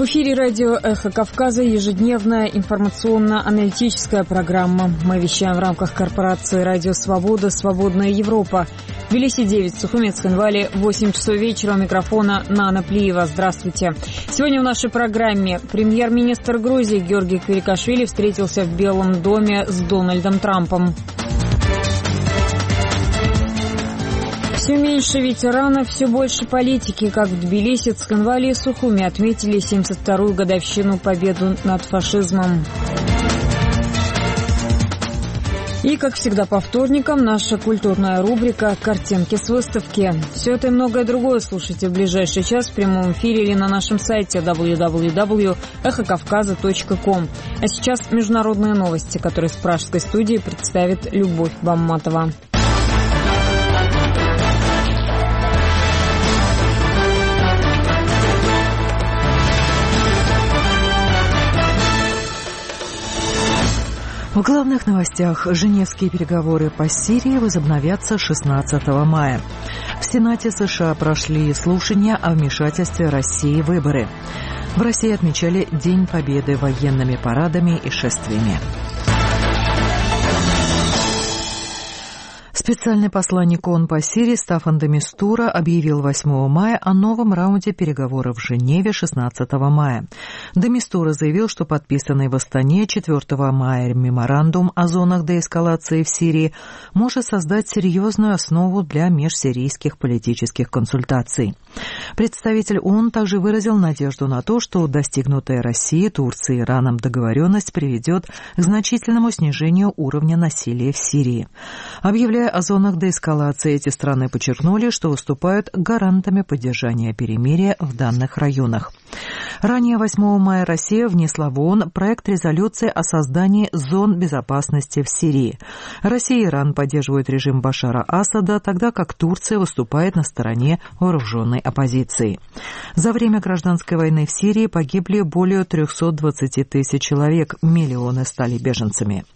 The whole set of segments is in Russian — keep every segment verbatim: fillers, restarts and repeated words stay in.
В эфире радио «Эхо Кавказа» ежедневная информационно-аналитическая программа. Мы вещаем в рамках корпорации «Радио Свобода. Свободная Европа». Тбилиси девять, Сухуми, Цхинвали, восемь часов вечера. У микрофона Нана Плиева. Здравствуйте. Сегодня в нашей программе премьер-министр Грузии Георгий Квирикашвили встретился в Белом доме с Дональдом Трампом. Все меньше ветеранов, все больше политики, как в Тбилиси, Цхинвали и Сухуми отметили семьдесят вторую годовщину победы над фашизмом. И, как всегда, по вторникам наша культурная рубрика «Картинки с выставки». Все это и многое другое слушайте в ближайший час в прямом эфире или на нашем сайте дабл ю дабл ю дабл ю точка эхо кавказа точка ком. А сейчас международные новости, которые с пражской студии представит Любовь Бамматова. В главных новостях: Женевские переговоры по Сирии возобновятся шестнадцатого мая. В Сенате США прошли слушания о вмешательстве России в выборы. В России отмечали День Победы военными парадами и шествиями. Специальный посланник ООН по Сирии Стаффан де Мистура объявил восьмого мая о новом раунде переговоров в Женеве шестнадцатого мая. Де Мистура заявил, что подписанный в Астане четвёртого мая меморандум о зонах деэскалации в Сирии может создать серьезную основу для межсирийских политических консультаций. Представитель ООН также выразил надежду на то, что достигнутая Россией, Турцией и Ираном договоренность приведет к значительному снижению уровня насилия в Сирии. Объявляя о зонах деэскалации, эти страны подчеркнули, что выступают гарантами поддержания перемирия в данных районах. Ранее восьмого мая Россия внесла в ООН проект резолюции о создании зон безопасности в Сирии. Россия и Иран поддерживают режим Башара Асада, тогда как Турция выступает на стороне вооруженной оппозиции. За время гражданской войны в Сирии погибли более триста двадцать тысяч человек, миллионы стали беженцами.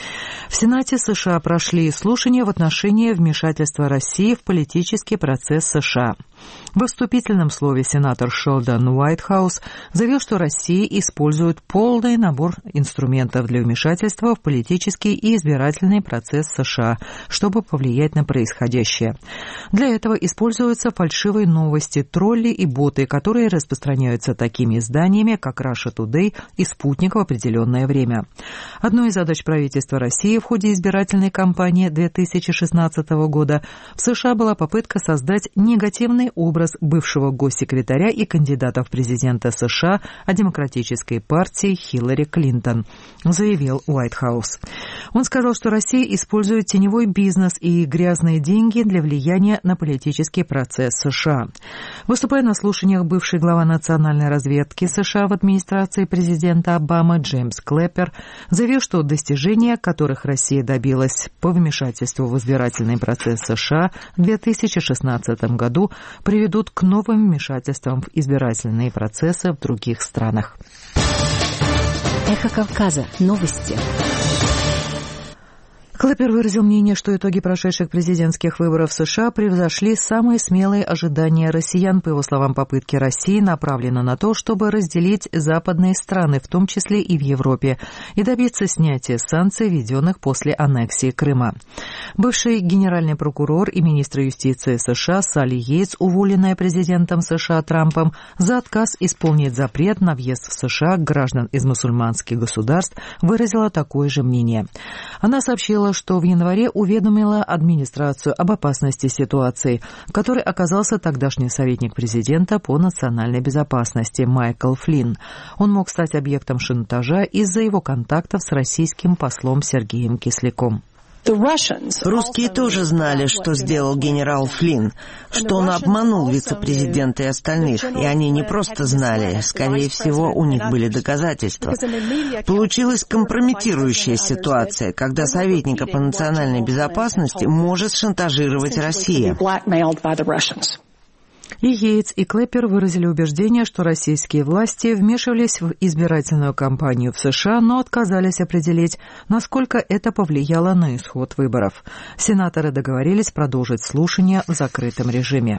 В Сенате США прошли слушания в отношении вмешательства России в политический процесс США. В вступительном слове сенатор Шелдон Уайтхаус заявил, что Россия использует полный набор инструментов для вмешательства в политический и избирательный процесс США, чтобы повлиять на происходящее. Для этого используются фальшивые новости, тролли и боты, которые распространяются такими изданиями, как Russia Today и Спутник в определенное время. Одной из задач правительства России в ходе избирательной кампании две тысячи шестнадцатого года в США была попытка создать негативный образ бывшего госсекретаря и кандидата в президенты США от Демократической партии Хиллари Клинтон, заявил Уайтхаус. Он сказал, что Россия использует теневой бизнес и грязные деньги для влияния на политический процесс США. Выступая на слушаниях, бывший глава национальной разведки США в администрации президента Обамы Джеймс Клэппер заявил, что достижения, которых Россия добилась по вмешательству в избирательный процесс США в две тысячи шестнадцатом году, приведут к новым вмешательствам в избирательные процессы в других странах. Эхо Кавказа. Новости. Клэппер выразил мнение, что итоги прошедших президентских выборов в США превзошли самые смелые ожидания россиян. По его словам, попытки России направлены на то, чтобы разделить западные страны, в том числе и в Европе, и добиться снятия санкций, введенных после аннексии Крыма. Бывший генеральный прокурор и министр юстиции США Салли Йейтс, уволенная президентом США Трампом за отказ исполнить запрет на въезд в США граждан из мусульманских государств, выразила такое же мнение. Она сообщила, что в январе уведомила администрацию об опасности ситуации, в которой оказался тогдашний советник президента по национальной безопасности Майкл Флинн. Он мог стать объектом шантажа из-за его контактов с российским послом Сергеем Кисляком. Русские тоже знали, что сделал генерал Флинн, что он обманул вице-президента и остальных, и они не просто знали, скорее всего, у них были доказательства. Получилась компрометирующая ситуация, когда советника по национальной безопасности может шантажировать Россия. И Йейтс, и Клэппер выразили убеждение, что российские власти вмешивались в избирательную кампанию в США, но отказались определить, насколько это повлияло на исход выборов. Сенаторы договорились продолжить слушания в закрытом режиме.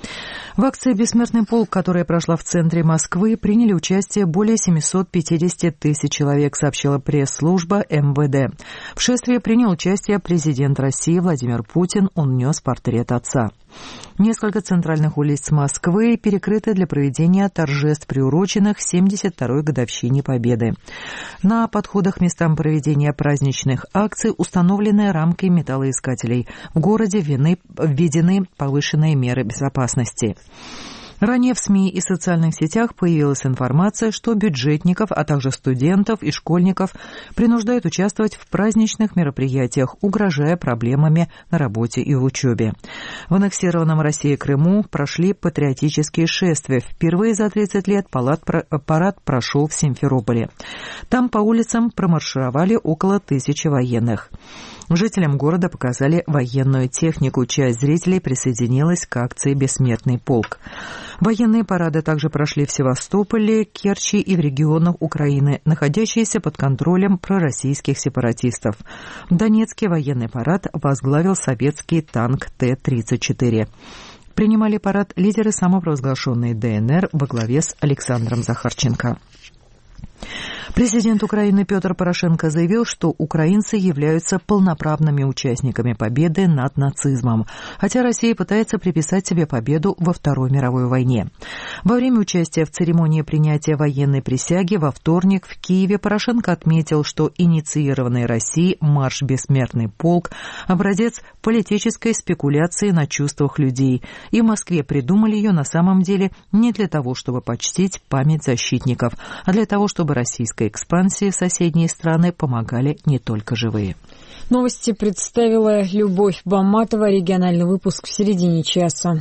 В акции «Бессмертный полк», которая прошла в центре Москвы, приняли участие более семьсот пятьдесят тысяч человек, сообщила пресс-служба эм вэ дэ. В шествии принял участие президент России Владимир Путин, он нес портрет отца. Несколько центральных улиц Москвы перекрыты для проведения торжеств, приуроченных семьдесят второй годовщине Победы. На подходах к местам проведения праздничных акций установлены рамки металлоискателей. В городе введены повышенные меры безопасности. Ранее в СМИ и социальных сетях появилась информация, что бюджетников, а также студентов и школьников принуждают участвовать в праздничных мероприятиях, угрожая проблемами на работе и в учебе. В аннексированном Россией Крыму прошли патриотические шествия. Впервые за тридцать лет парад прошел в Симферополе. Там по улицам промаршировали около тысячи военных. Жителям города показали военную технику. Часть зрителей присоединилась к акции «Бессмертный полк». Военные парады также прошли в Севастополе, Керчи и в регионах Украины, находящиеся под контролем пророссийских сепаратистов. В Донецке военный парад возглавил советский танк Т тридцать четыре. Принимали парад лидеры самопровозглашенной Дэ эн эр во главе с Александром Захарченко. Президент Украины Петр Порошенко заявил, что украинцы являются полноправными участниками победы над нацизмом, хотя Россия пытается приписать себе победу во Второй мировой войне. Во время участия в церемонии принятия военной присяги во вторник в Киеве Порошенко отметил, что инициированный Россией марш «Бессмертный полк» – образец политической спекуляции на чувствах людей, и в Москве придумали ее на самом деле не для того, чтобы почтить память защитников, а для того, чтобы российской экспансии в соседние страны помогали не только живые. Новости представила Любовь Баматова. Региональный выпуск в середине часа.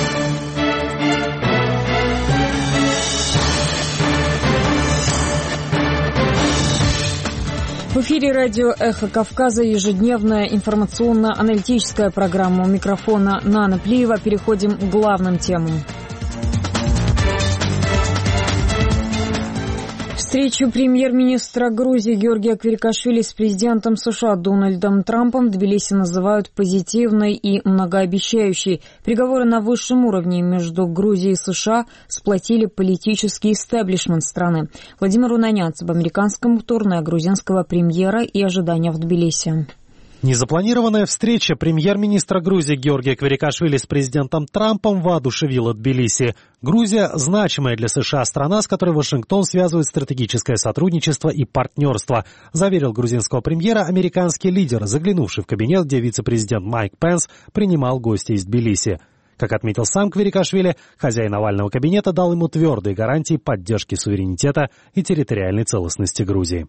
В эфире радио «Эхо Кавказа» ежедневная информационно-аналитическая программа. У микрофона Нана Плиева. Переходим к главным темам. Встречу премьер-министра Грузии Георгия Квирикашвили с президентом США Дональдом Трампом в Тбилиси называют позитивной и многообещающей. Переговоры на высшем уровне между Грузией и США сплотили политический истеблишмент страны. Владимир Унанянц об американском турне грузинского премьера и ожидания в Тбилиси. Незапланированная встреча премьер-министра Грузии Георгия Квирикашвили с президентом Трампом воодушевила Тбилиси. Грузия – значимая для США страна, с которой Вашингтон связывает стратегическое сотрудничество и партнерство, заверил грузинского премьера американский лидер, заглянувший в кабинет, где вице-президент Майк Пенс принимал гостей из Тбилиси. Как отметил сам Квирикашвили, хозяин овального кабинета дал ему твердые гарантии поддержки суверенитета и территориальной целостности Грузии.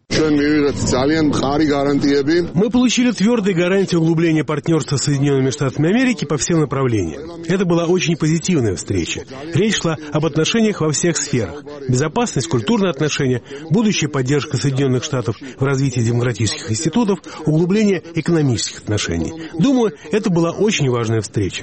Мы получили твердые гарантии углубления партнерства с Соединенными Штатами Америки по всем направлениям. Это была очень позитивная встреча. Речь шла об отношениях во всех сферах. Безопасность, культурные отношения, будущая поддержка Соединенных Штатов в развитии демократических институтов, углубление экономических отношений. Думаю, это была очень важная встреча.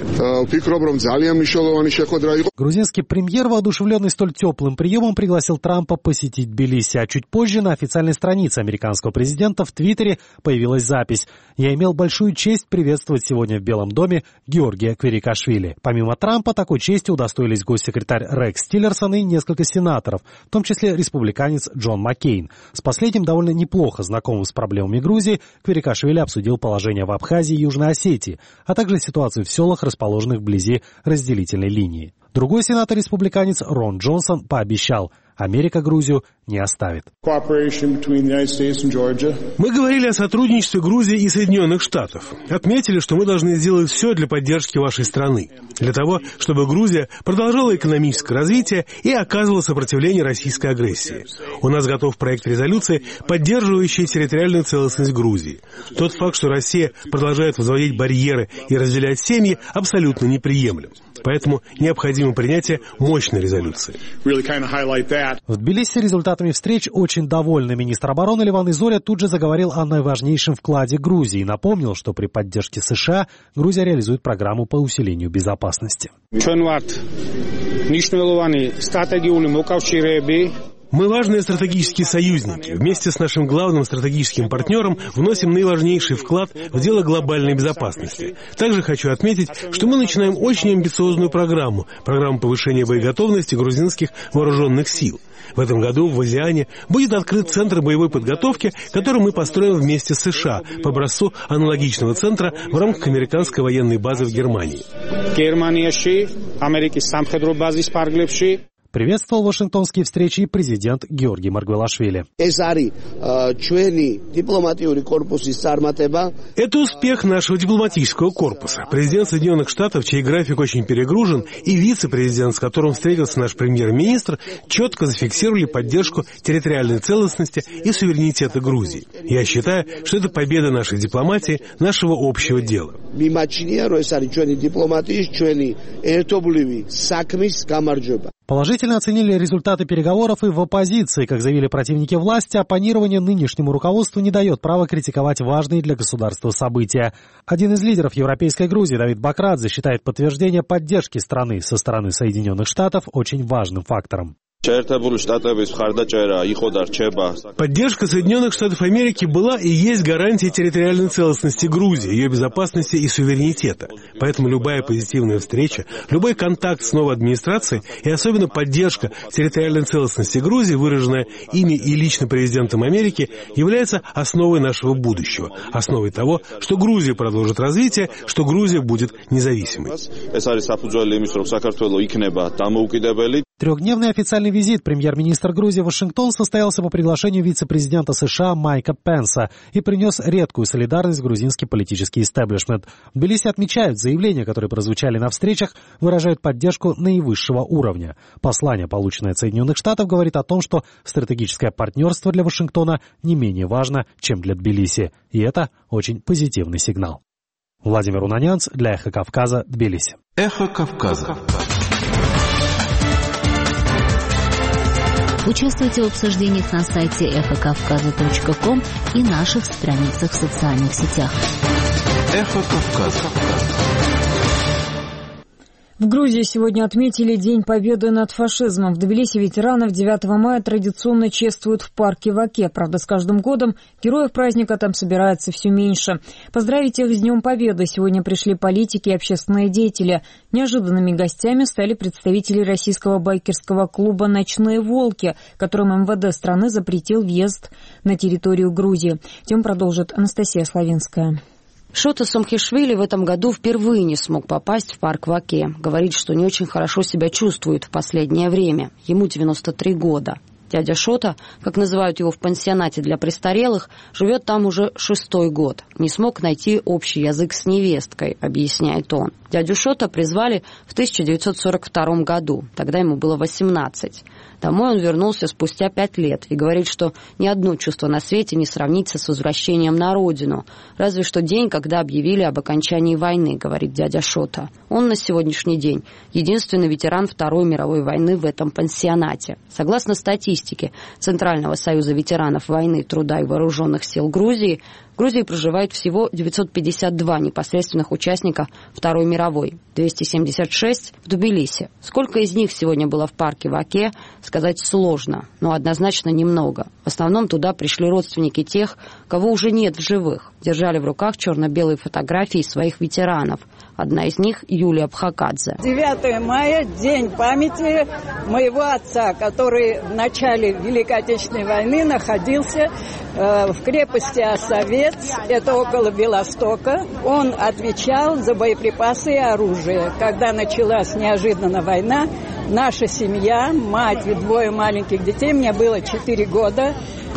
Грузинский премьер, воодушевленный столь теплым приемом, пригласил Трампа посетить Тбилиси, а чуть позже на официальной странице американского президента в Твиттере появилась запись: «Я имел большую честь приветствовать сегодня в Белом доме Георгия Квирикашвили». Помимо Трампа, такой чести удостоились госсекретарь Рекс Тиллерсон и несколько сенаторов, в том числе республиканец Джон Маккейн. С последним, довольно неплохо знакомым с проблемами Грузии, Квирикашвили обсудил положение в Абхазии и Южной Осетии, а также ситуацию в селах, расположенных вблизи разделительной линии. Другой сенатор-республиканец Рон Джонсон пообещал: Америка Грузию не оставит. Мы говорили о сотрудничестве Грузии и Соединенных Штатов. Отметили, что мы должны сделать все для поддержки вашей страны, для того, чтобы Грузия продолжала экономическое развитие и оказывала сопротивление российской агрессии. У нас готов проект резолюции, поддерживающий территориальную целостность Грузии. Тот факт, что Россия продолжает возводить барьеры и разделять семьи, абсолютно неприемлем. Поэтому необходимо принятие мощной резолюции. В Тбилиси результатами встреч очень довольный министр обороны Леван Изоля тут же заговорил о наиважнейшем вкладе Грузии и напомнил, что при поддержке США Грузия реализует программу по усилению безопасности. Мы важные стратегические союзники. Вместе с нашим главным стратегическим партнером вносим наиважнейший вклад в дело глобальной безопасности. Также хочу отметить, что мы начинаем очень амбициозную программу, программу повышения боеготовности грузинских вооруженных сил. В этом году в Азиане будет открыт центр боевой подготовки, который мы построим вместе с США по образцу аналогичного центра в рамках американской военной базы в Германии. Приветствовал вашингтонские встречи и президент Георгий Маргвелашвили. Это успех нашего дипломатического корпуса. Президент Соединенных Штатов, чей график очень перегружен, и вице-президент, с которым встретился наш премьер-министр, четко зафиксировали поддержку территориальной целостности и суверенитета Грузии. Я считаю, что это победа нашей дипломатии, нашего общего дела. Положительно оценили результаты переговоров и в оппозиции. Как заявили противники власти, оппонирование нынешнему руководству не дает права критиковать важные для государства события. Один из лидеров Европейской Грузии, Давид Бакрадзе, считает подтверждение поддержки страны со стороны Соединенных Штатов очень важным фактором. Поддержка Соединенных Штатов Америки была и есть гарантией территориальной целостности Грузии, ее безопасности и суверенитета. Поэтому любая позитивная встреча, любой контакт с новой администрацией и особенно поддержка территориальной целостности Грузии, выраженная ими и лично президентом Америки, является основой нашего будущего, основой того, что Грузия продолжит развитие, что Грузия будет независимой. Трехдневный официальный визит премьер-министра Грузии в Вашингтон состоялся по приглашению вице-президента США Майка Пенса и принес редкую солидарность в грузинский политический истеблишмент. В Тбилиси отмечают, заявления, которые прозвучали на встречах, выражают поддержку наивысшего уровня. Послание, полученное от Соединенных Штатов, говорит о том, что стратегическое партнерство для Вашингтона не менее важно, чем для Тбилиси. И это очень позитивный сигнал. Владимир Унанянц для Эхо Кавказа, Тбилиси. Эхо Кавказа. Участвуйте в обсуждениях на сайте эхо кавказа точка ком и наших страницах в социальных сетях. Эхо Кавказа. В Грузии сегодня отметили День Победы над фашизмом. В Тбилиси ветеранов девятого мая традиционно чествуют в парке в Оке. Правда, с каждым годом героев праздника там собирается все меньше. Поздравить их с Днем Победы сегодня пришли политики и общественные деятели. Неожиданными гостями стали представители российского байкерского клуба «Ночные волки», которым МВД страны запретил въезд на территорию Грузии. Тем продолжит Анастасия Славинская. Шота Сомхишвили в этом году впервые не смог попасть в парк в Оке. Говорит, что не очень хорошо себя чувствует в последнее время. Ему девяносто три года. Дядя Шота, как называют его в пансионате для престарелых, живет там уже шестой год. Не смог найти общий язык с невесткой, объясняет он. Дядю Шота призвали в тысяча девятьсот сорок втором году. Тогда ему было восемнадцать. Домой он вернулся спустя пять лет и говорит, что ни одно чувство на свете не сравнится с возвращением на родину. Разве что день, когда объявили об окончании войны, говорит дядя Шота. Он на сегодняшний день единственный ветеран Второй мировой войны в этом пансионате. Согласно статистике Центрального союза ветеранов войны, труда и вооруженных сил Грузии, в Грузии проживает всего девятьсот пятьдесят два непосредственных участника Второй мировой, двести семьдесят шесть в Тбилиси. Сколько из них сегодня было в парке в Оке, сказать сложно, но однозначно немного. В основном туда пришли родственники тех, кого уже нет в живых. Держали в руках черно-белые фотографии своих ветеранов. Одна из них — Юлия Бхакадзе. девятого мая – день памяти моего отца, который в начале Великой Отечественной войны находился э, в крепости Осовец, это около Белостока. Он отвечал за боеприпасы и оружие. Когда началась неожиданно война, наша семья, мать и двое маленьких детей, мне было четыре года,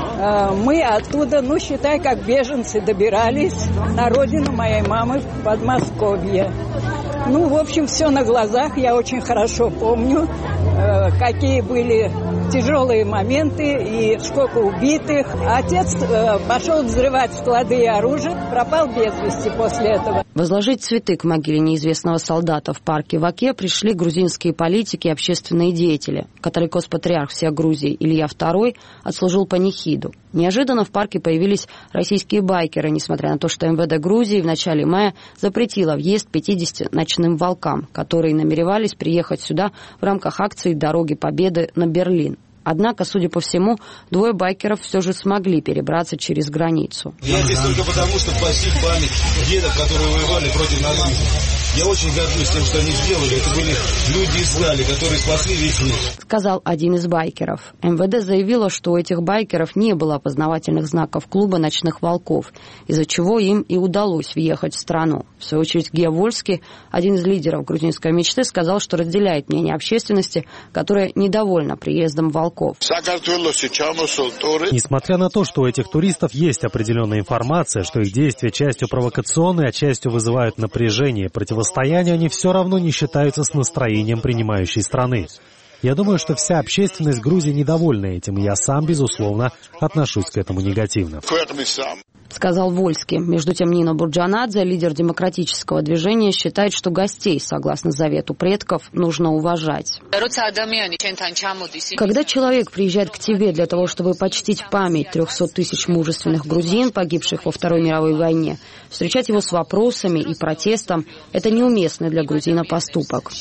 мы оттуда, ну, считай, как беженцы добирались на родину моей мамы в Подмосковье. Ну, в общем, все на глазах. Я очень хорошо помню, какие были тяжелые моменты и сколько убитых. Отец пошел взрывать склады и оружие, пропал без вести после этого. Возложить цветы к могиле неизвестного солдата в парке в Оке пришли грузинские политики и общественные деятели. Католикос-патриарх всех Грузии Илья второй отслужил панихиду. Неожиданно в парке появились российские байкеры, несмотря на то, что МВД Грузии в начале мая запретило въезд пятидесяти ночным волкам, которые намеревались приехать сюда в рамках акции «Дороги Победы» на Берлин. Однако, судя по всему, двое байкеров все же смогли перебраться через границу. Я здесь только потому, что почтить память дедов, которые воевали против нацизма. Я очень горжусь тем, что они сделали. Это были люди из стали, которые спасли весь мир. Сказал один из байкеров. эм вэ дэ заявило, что у этих байкеров не было опознавательных знаков клуба «Ночных волков», из-за чего им и удалось въехать в страну. В свою очередь, Гея Вольский, один из лидеров грузинской мечты, сказал, что разделяет мнение общественности, которая недовольна приездом волков. Несмотря на то, что у этих туристов есть определенная информация, что их действия частью провокационные, а частью вызывают напряжение, противостояние, они все равно не считаются с настроением принимающей страны. Я думаю, что вся общественность Грузии недовольна этим, и я сам, безусловно, отношусь к этому негативно. Сказал Вольский. Между тем, Нино Бурджанадзе, лидер демократического движения, считает, что гостей, согласно завету предков, нужно уважать. Когда человек приезжает к тебе для того, чтобы почтить память трехсот тысяч мужественных грузин, погибших во Второй мировой войне, встречать его с вопросами и протестом – это неуместный для грузина поступок.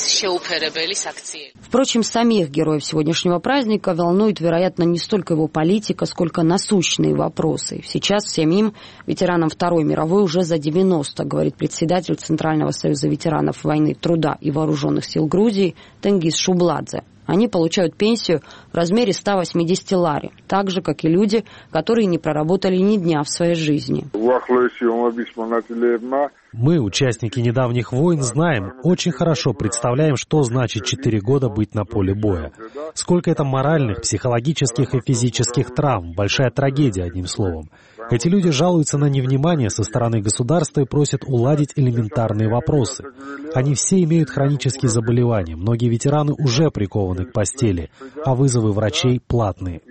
Впрочем, самих героев сегодняшнего праздника волнует, вероятно, не столько его политика, сколько насущные вопросы. Сейчас всем им, ветеранам Второй мировой, уже за девяносто, говорит председатель Центрального союза ветеранов войны, труда и вооруженных сил Грузии Тенгиз Шубладзе. Они получают пенсию в размере ста восьмидесяти лари, так же, как и люди, которые не проработали ни дня в своей жизни. Мы, участники недавних войн, знаем, очень хорошо представляем, что значит четыре года быть на поле боя. Сколько это моральных, психологических и физических травм, большая трагедия, одним словом. Эти люди жалуются на невнимание со стороны государства и просят уладить элементарные вопросы. Они все имеют хронические заболевания, многие ветераны уже прикованы к постели, а вызовы врачей платные.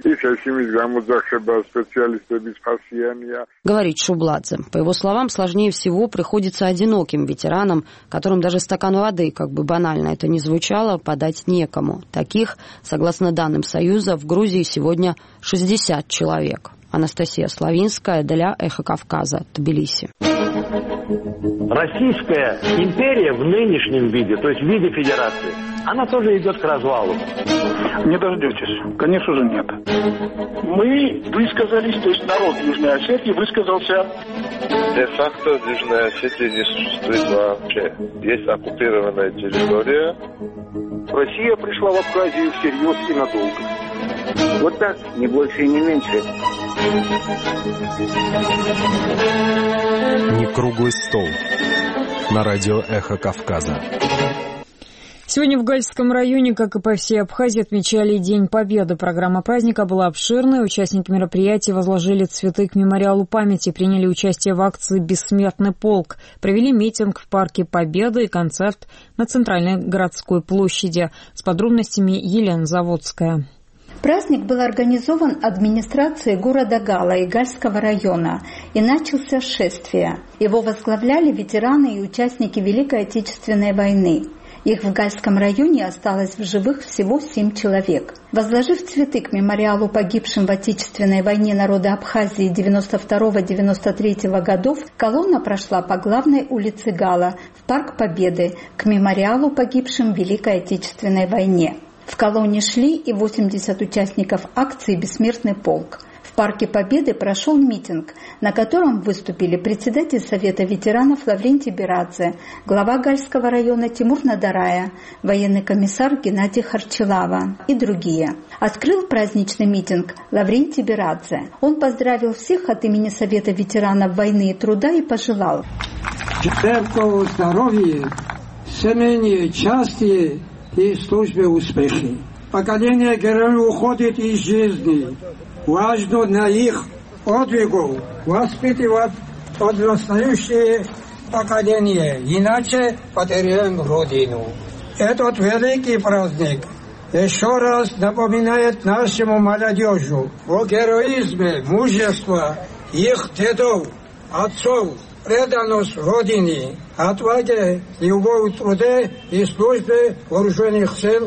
Говорит Шубладзе. По его словам, сложнее всего приходится одиноким ветеранам, которым даже стакан воды, как бы банально это ни звучало, подать некому. Таких, согласно данным Союза, в Грузии сегодня шестьдесят человек. Анастасия Славинская для «Эхо Кавказа», Тбилиси. Российская империя в нынешнем виде, то есть в виде федерации, она тоже идет к развалу. Не дождетесь. Конечно же, нет. Мы высказались, то есть народ Южной Осетии высказался. Де-факто Южная Осетия не существует вообще. Есть оккупированная территория. Россия пришла в Абхазию всерьез и надолго. Вот так, не больше и не меньше. Не круглый стол. На радио «Эхо Кавказа». Сегодня в Гальском районе, как и по всей Абхазии, отмечали День Победы. Программа праздника была обширной. Участники мероприятия возложили цветы к мемориалу памяти, приняли участие в акции «Бессмертный полк», провели митинг в Парке Победы и концерт на Центральной городской площади. С подробностями Елена Заводская. Праздник был организован администрацией города Гала и Гальского района и начался с шествия. Его возглавляли ветераны и участники Великой Отечественной войны. Их в Гальском районе осталось в живых всего семь человек. Возложив цветы к мемориалу погибшим в Отечественной войне народа Абхазии девяносто второго — девяносто третьего годов, колонна прошла по главной улице Гала в Парк Победы к мемориалу погибшим в Великой Отечественной войне. В колонне шли и восемьдесят участников акции «Бессмертный полк». В Парке Победы прошел митинг, на котором выступили председатель Совета ветеранов Лаврентий Берадзе, глава Гальского района Тимур Надарая, военный комиссар Геннадий Харчелава и другие. Открыл праздничный митинг Лаврентий Берадзе. Он поздравил всех от имени Совета ветеранов войны и труда и пожелал: крепкого здоровья, семейные счастья и службе успехи. Поколение героев уходит из жизни. Важно на их подвигу воспитывать подрастающее поколение, иначе потеряем Родину. Этот великий праздник еще раз напоминает нашему молодежи о героизме, мужестве их дедов, отцов, преданность Родине, отваге, любовь в труде и службе вооруженных сил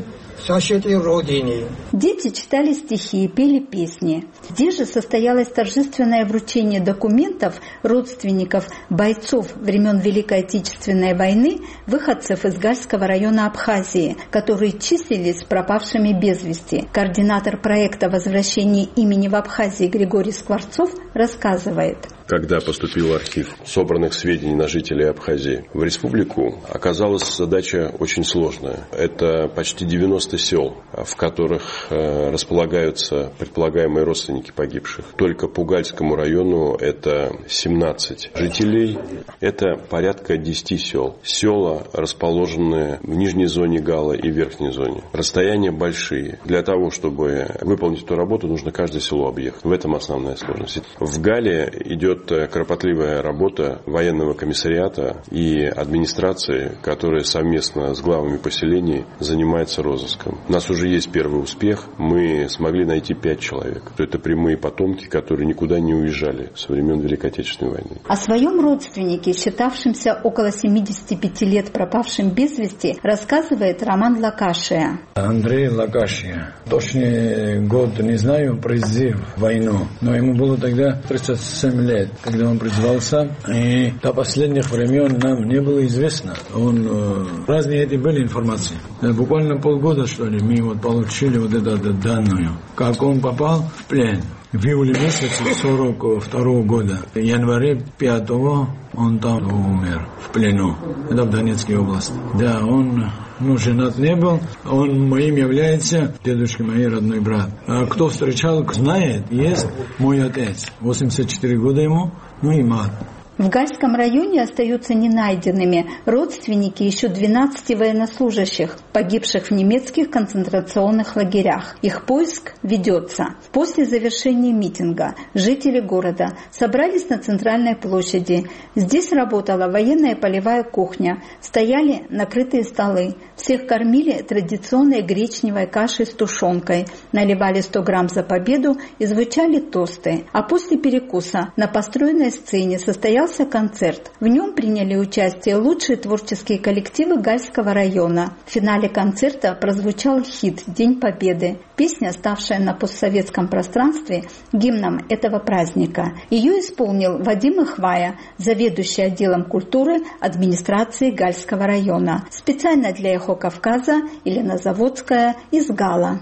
защите Родины. Дети читали стихи и пели песни. Здесь же состоялось торжественное вручение документов родственников бойцов времен Великой Отечественной войны, выходцев из Гальского района Абхазии, которые числились пропавшими без вести. Координатор проекта возвращения имени в Абхазии Григорий Скворцов рассказывает. Когда поступил архив собранных сведений на жителей Абхазии в республику, оказалась задача очень сложная. Это почти девяносто сел, в которых располагаются предполагаемые родственники погибших. Только по Гальскому району это семнадцать жителей. Это порядка десять сел. Села расположены в нижней зоне Гала и верхней зоне. Расстояния большие. Для того, чтобы выполнить эту работу, нужно каждое село объехать. В этом основная сложность. В Гале идет кропотливая работа военного комиссариата и администрации, которая совместно с главами поселений занимается розыском. У нас уже есть первый успех. Мы смогли найти пять человек. Это прямые потомки, которые никуда не уезжали со времен Великой Отечественной войны. О своем родственнике, считавшемся около семидесяти пяти лет пропавшим без вести, рассказывает Роман Лакашия. Андрей Лакашия. Точный год не знаю, призыв в войну. Но ему было тогда тридцать семь лет, когда он призвался. И до последних времен нам не было известно. Он, э, разные эти были информации. Буквально полгода, что ли, мы вот получили вот эту, эту данную. Как он попал в плен. В июле месяце сорок второго года. В январе пятого он там умер в плену. Это в Донецкой области. Да, он ну, женат не был. Он моим является дедушка моей родной брат. А кто встречал, знает, есть мой отец. восемьдесят четыре года ему, ну и мать. В Гальском районе остаются ненайденными родственники еще двенадцати военнослужащих, погибших в немецких концентрационных лагерях. Их поиск ведется. После завершения митинга жители города собрались на центральной площади. Здесь работала военная полевая кухня. Стояли накрытые столы. Всех кормили традиционной гречневой кашей с тушенкой. Наливали сто грамм за победу и звучали тосты. А после перекуса на построенной сцене состоялся концерт. В нем приняли участие лучшие творческие коллективы Гальского района. В финале концерта прозвучал хит «День Победы». Песня, ставшая на постсоветском пространстве гимном этого праздника. Ее исполнил Вадим Ихвая, заведующий отделом культуры администрации Гальского района. Специально для «Эхо Кавказа» Елена Заводская из Гала.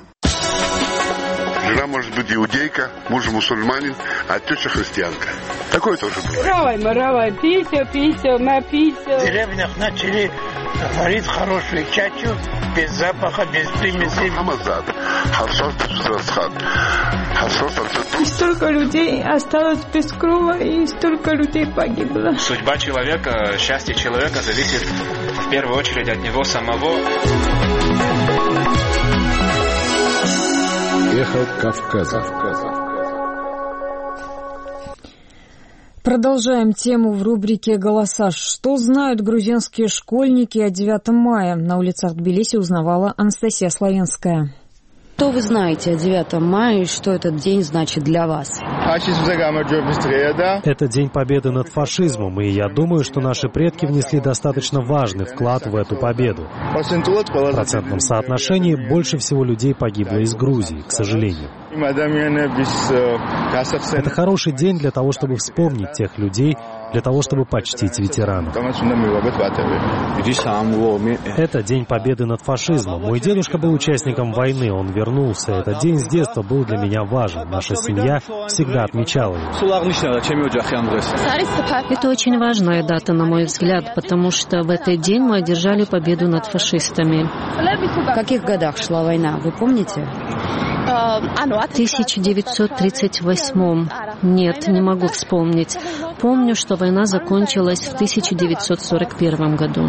Жена может быть иудейка, муж мусульманин, а теща христианка. Такое тоже было. Равай, маравай, пися, пися, напися. В деревнях начали варить хорошую чачу, без запаха, без примесей. И столько людей осталось без крова, и столько людей погибло. Судьба человека, счастье человека зависит в первую очередь от него самого. Эхо Кавказа. Продолжаем тему в рубрике «Голоса». Что знают грузинские школьники о девятом мая? На улицах Тбилиси узнавала Анастасия Славенская. Что вы знаете о девятом мая и что этот день значит для вас? Это День Победы над фашизмом, и я думаю, что наши предки внесли достаточно важный вклад в эту победу. В процентном соотношении больше всего людей погибло из Грузии, к сожалению. Это хороший день для того, чтобы вспомнить тех людей, для того, чтобы почтить ветеранов. Это День Победы над фашизмом. Мой дедушка был участником войны, он вернулся. Этот день с детства был для меня важен. Наша семья всегда отмечала его. Это очень важная дата, на мой взгляд, потому что в этот день мы одержали победу над фашистами. В каких годах шла война, вы помните? В тысяча девятьсот тридцать восьмом. Нет, не могу вспомнить. Помню, что война закончилась в тысяча девятьсот сорок первом году.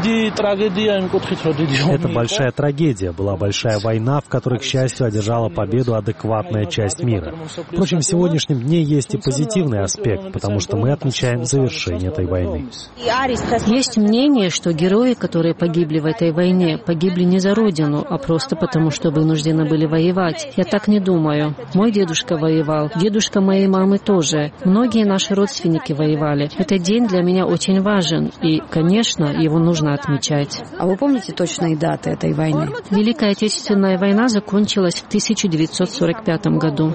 Это большая трагедия. Была большая война, в которой, к счастью, одержала победу адекватная часть мира. Впрочем, в сегодняшнем дне есть и позитивный аспект, потому что мы отмечаем завершение этой войны. Есть мнение, что герои, которые погибли в этой войне, погибли не за родину, а просто потому, что вынуждены были воевать. Я так не думаю. Мой дедушка воевал, дедушка моей мамы мамы тоже. Многие наши родственники воевали. Этот день для меня очень важен, и, конечно, его нужно отмечать. А вы помните точные даты этой войны? Великая Отечественная война закончилась в тысяча девятьсот сорок пятом году.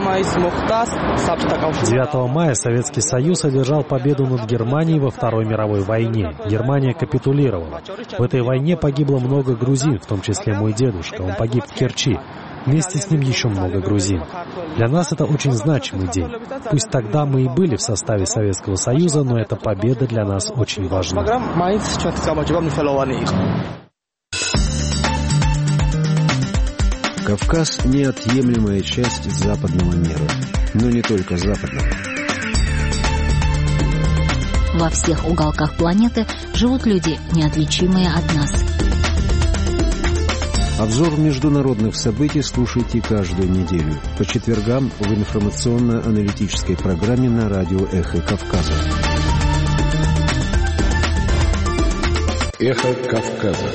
девятого мая Советский Союз одержал победу над Германией во Второй мировой войне. Германия капитулировала. В этой войне погибло много грузин, в том числе мой дедушка. Он погиб в Керчи. Вместе с ним еще много грузин. Для нас это очень значимый день. Пусть тогда мы и были в составе Советского Союза, но эта победа для нас очень важна. Кавказ – неотъемлемая часть западного мира. Но не только западного. Во всех уголках планеты живут люди, неотличимые от нас. Обзор международных событий слушайте каждую неделю по четвергам в информационно-аналитической программе на радио «Эхо Кавказа». «Эхо Кавказа».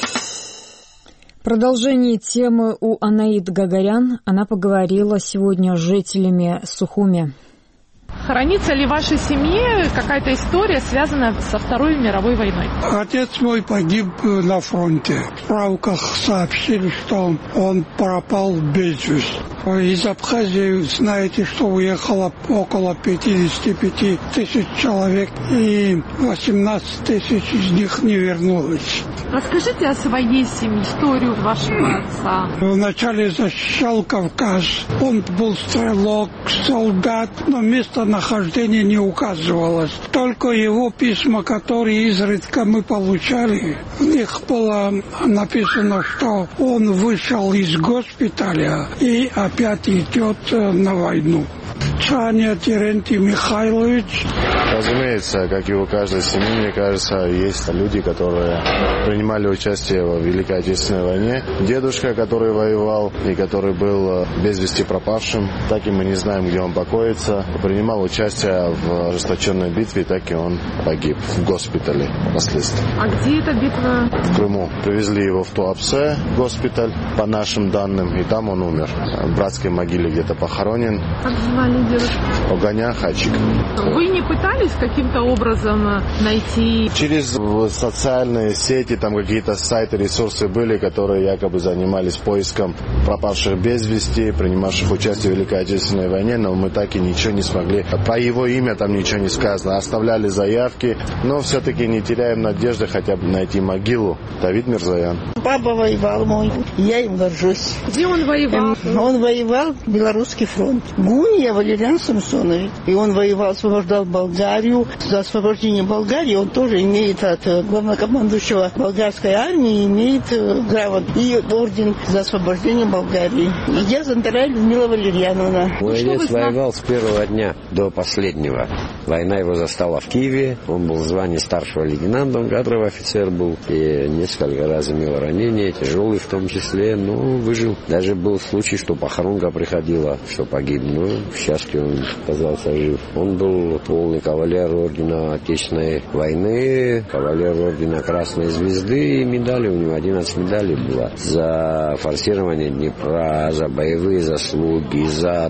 Продолжение темы у Анаид Гагарян. Она поговорила сегодня с жителями Сухуми. Хранится ли в вашей семье какая-то история, связанная со Второй мировой войной? Отец мой погиб на фронте. В справках сообщили, что он пропал без вести. Из Абхазии, знаете, что уехало около пятьдесят пять тысяч человек, и восемнадцать тысяч из них не вернулось. Расскажите о своей семье, историю вашего отца. Вначале защищал Кавказ. Он был стрелок, солдат, но местонахождение не указывалось. Только его письма, которые изредка мы получали, в них было написано, что он вышел из госпиталя и опять идет на войну. Чаня Терентий Михайлович. Разумеется, как и у каждой семьи, мне кажется, есть люди, которые принимали участие в Великой Отечественной войне. Дедушка, который воевал и который был без вести пропавшим, так и мы не знаем, где он покоится, принимал участие в ожесточенной битве, так и он погиб в госпитале впоследствии. А где эта битва? В Крыму. Привезли его в Туапсе, госпиталь, по нашим данным, и там он умер. В братской могиле где-то похоронен. Как звали дедушку? Оганя Хачик. Вы не пытались каким-то образом найти? Через социальные сети, там какие-то сайты, ресурсы были, которые якобы занимались поиском пропавших без вести, принимавших участие в Великой Отечественной войне, но мы так и ничего не смогли. Про его имя там ничего не сказано. Оставляли заявки, но все-таки не теряем надежды хотя бы найти могилу. Давид Мирзоян. Папа воевал мой, я им горжусь. Где он воевал? Он воевал в Белорусский фронт. Гуния Валериан Самсонович. И он воевал, освобождал Болгарию. За освобождение Болгарии он тоже имеет от главнокомандующего болгарской армии, имеет гравот и орден за освобождение Болгарии. И я Зантарай Людмила Валерьяновна. Мой отец воевал с первого дня до последнего. Война его застала в Киеве. Он был в звании старшего лейтенанта, он кадровый офицер был. И несколько раз имел ранения, тяжелые в том числе, но выжил. Даже был случай, что похоронка приходила, что погиб. Но, к счастью, он оказался жив. Он был полный кавалер ордена Отечественной войны, кавалер ордена Красной Звезды, и медали у него, одиннадцать медалей было. За форсирование Днепра, за боевые заслуги, за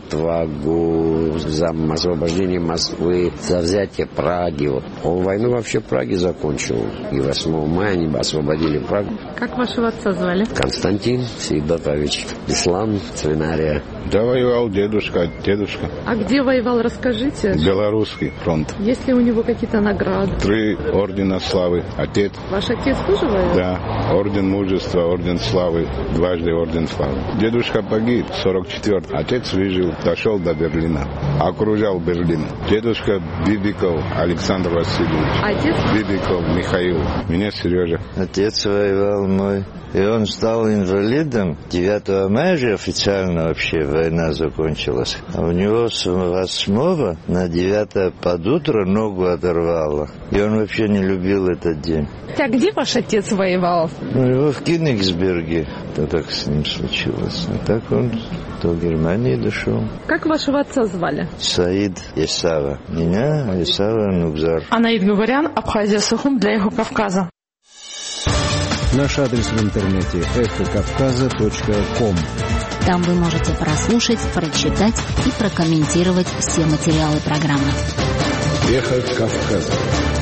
отвагу, за освобождение Москвы, за взятие Праги. Вот. Он войну вообще в Праге закончил. И восьмого мая они освободили Прагу. Как вашего отца звали? Константин Сейдатович. Ислам, Свинария. Да, воевал дедушка, дедушка. А где воевал, расскажите? Белорусский фронт. Есть ли у него какие-то награды? Три ордена славы. Отец. Ваш отец тоже воевал? Да. Орден мужества, орден славы, дважды орден славы. Дедушка погиб в сорок четвёртом. Отец выжил, дошел до Берлина. Окружал Берлин. Дедушка Бибиков Александр Васильевич. Отец? Бибиков Михаил. Меня Сережа. Отец воевал мой. И он стал инвалидом. девятого мая же официально вообще война закончилась. А у него с восьмого на девятое под утро ногу оторвало. И он вообще не любил этот день. А где ваш отец воевал? Ну, его в Кенигсберге. Это так с ним случилось. А так он до Германии дошел. Как вашего отца звали? Саид Исава. Меня Исава Нукзар. Анаид Гагарян, Абхазия, Сухум для Эхо Кавказа. Наш адрес в интернете эхо кавказа точка ком. Там вы можете прослушать, прочитать и прокомментировать все материалы программы. Эхо Кавказа.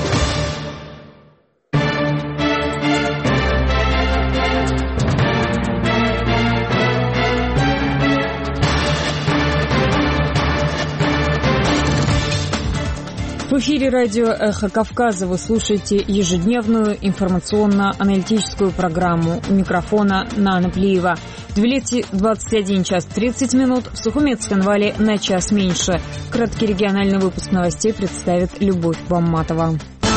В эфире радио «Эхо Кавказа» вы слушаете ежедневную информационно-аналитическую программу. У микрофона Нана Плиева. В Тбилиси двадцать один час тридцать минут, в Сухумет-Цхинвале на час меньше. Краткий региональный выпуск новостей представит Любовь Бамматова.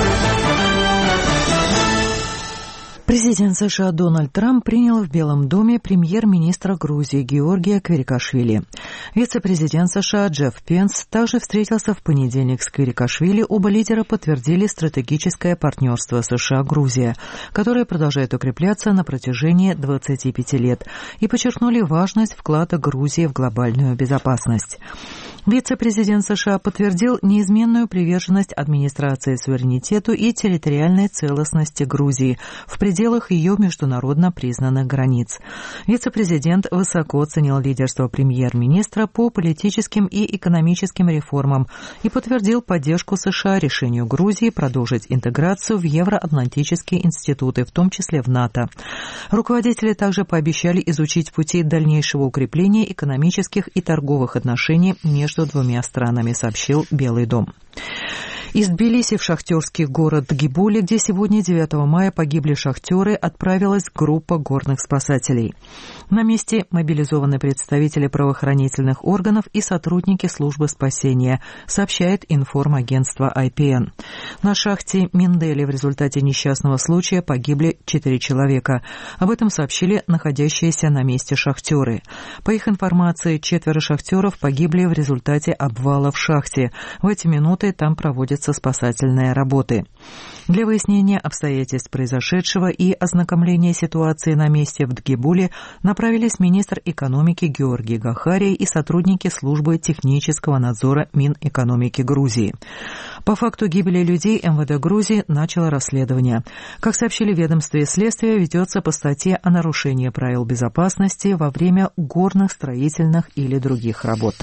Президент США Дональд Трамп принял в Белом доме премьер-министра Грузии Георгия Квирикашвили. Вице-президент США Джефф Пенс также встретился в понедельник с Квирикашвили. Оба лидера подтвердили стратегическое партнерство США-Грузия, которое продолжает укрепляться на протяжении двадцати пяти лет, и подчеркнули важность вклада Грузии в глобальную безопасность. Вице-президент США подтвердил неизменную приверженность администрации суверенитету и территориальной целостности Грузии в пределах ее международно признанных границ. Вице-президент высоко оценил лидерство премьер-министра по политическим и экономическим реформам и подтвердил поддержку США решению Грузии продолжить интеграцию в евроатлантические институты, в том числе в НАТО. Руководители также пообещали изучить пути дальнейшего укрепления экономических и торговых отношений между двумя странами, сообщил Белый дом. Из Тбилиси в шахтерский город Гибули, где сегодня, девятого мая, погибли шахтеры, отправилась группа горных спасателей. На месте мобилизованы представители правоохранительных органов и сотрудники службы спасения, сообщает информагентство ай пи эн. На шахте Миндели в результате несчастного случая погибли четыре человека. Об этом сообщили находящиеся на месте шахтеры. По их информации, четверо шахтеров погибли в результате обвала в шахте. В эти минуты там проводятся спасательные работы. Для выяснения обстоятельств произошедшего и ознакомления ситуации на месте в Дгибуле направились министр экономики Георгий Гахарий и сотрудники службы технического надзора Минэкономики Грузии. По факту гибели людей эм вэ дэ Грузии начало расследование. Как сообщили в ведомстве, следствие ведется по статье о нарушении правил безопасности во время горных, строительных или других работ.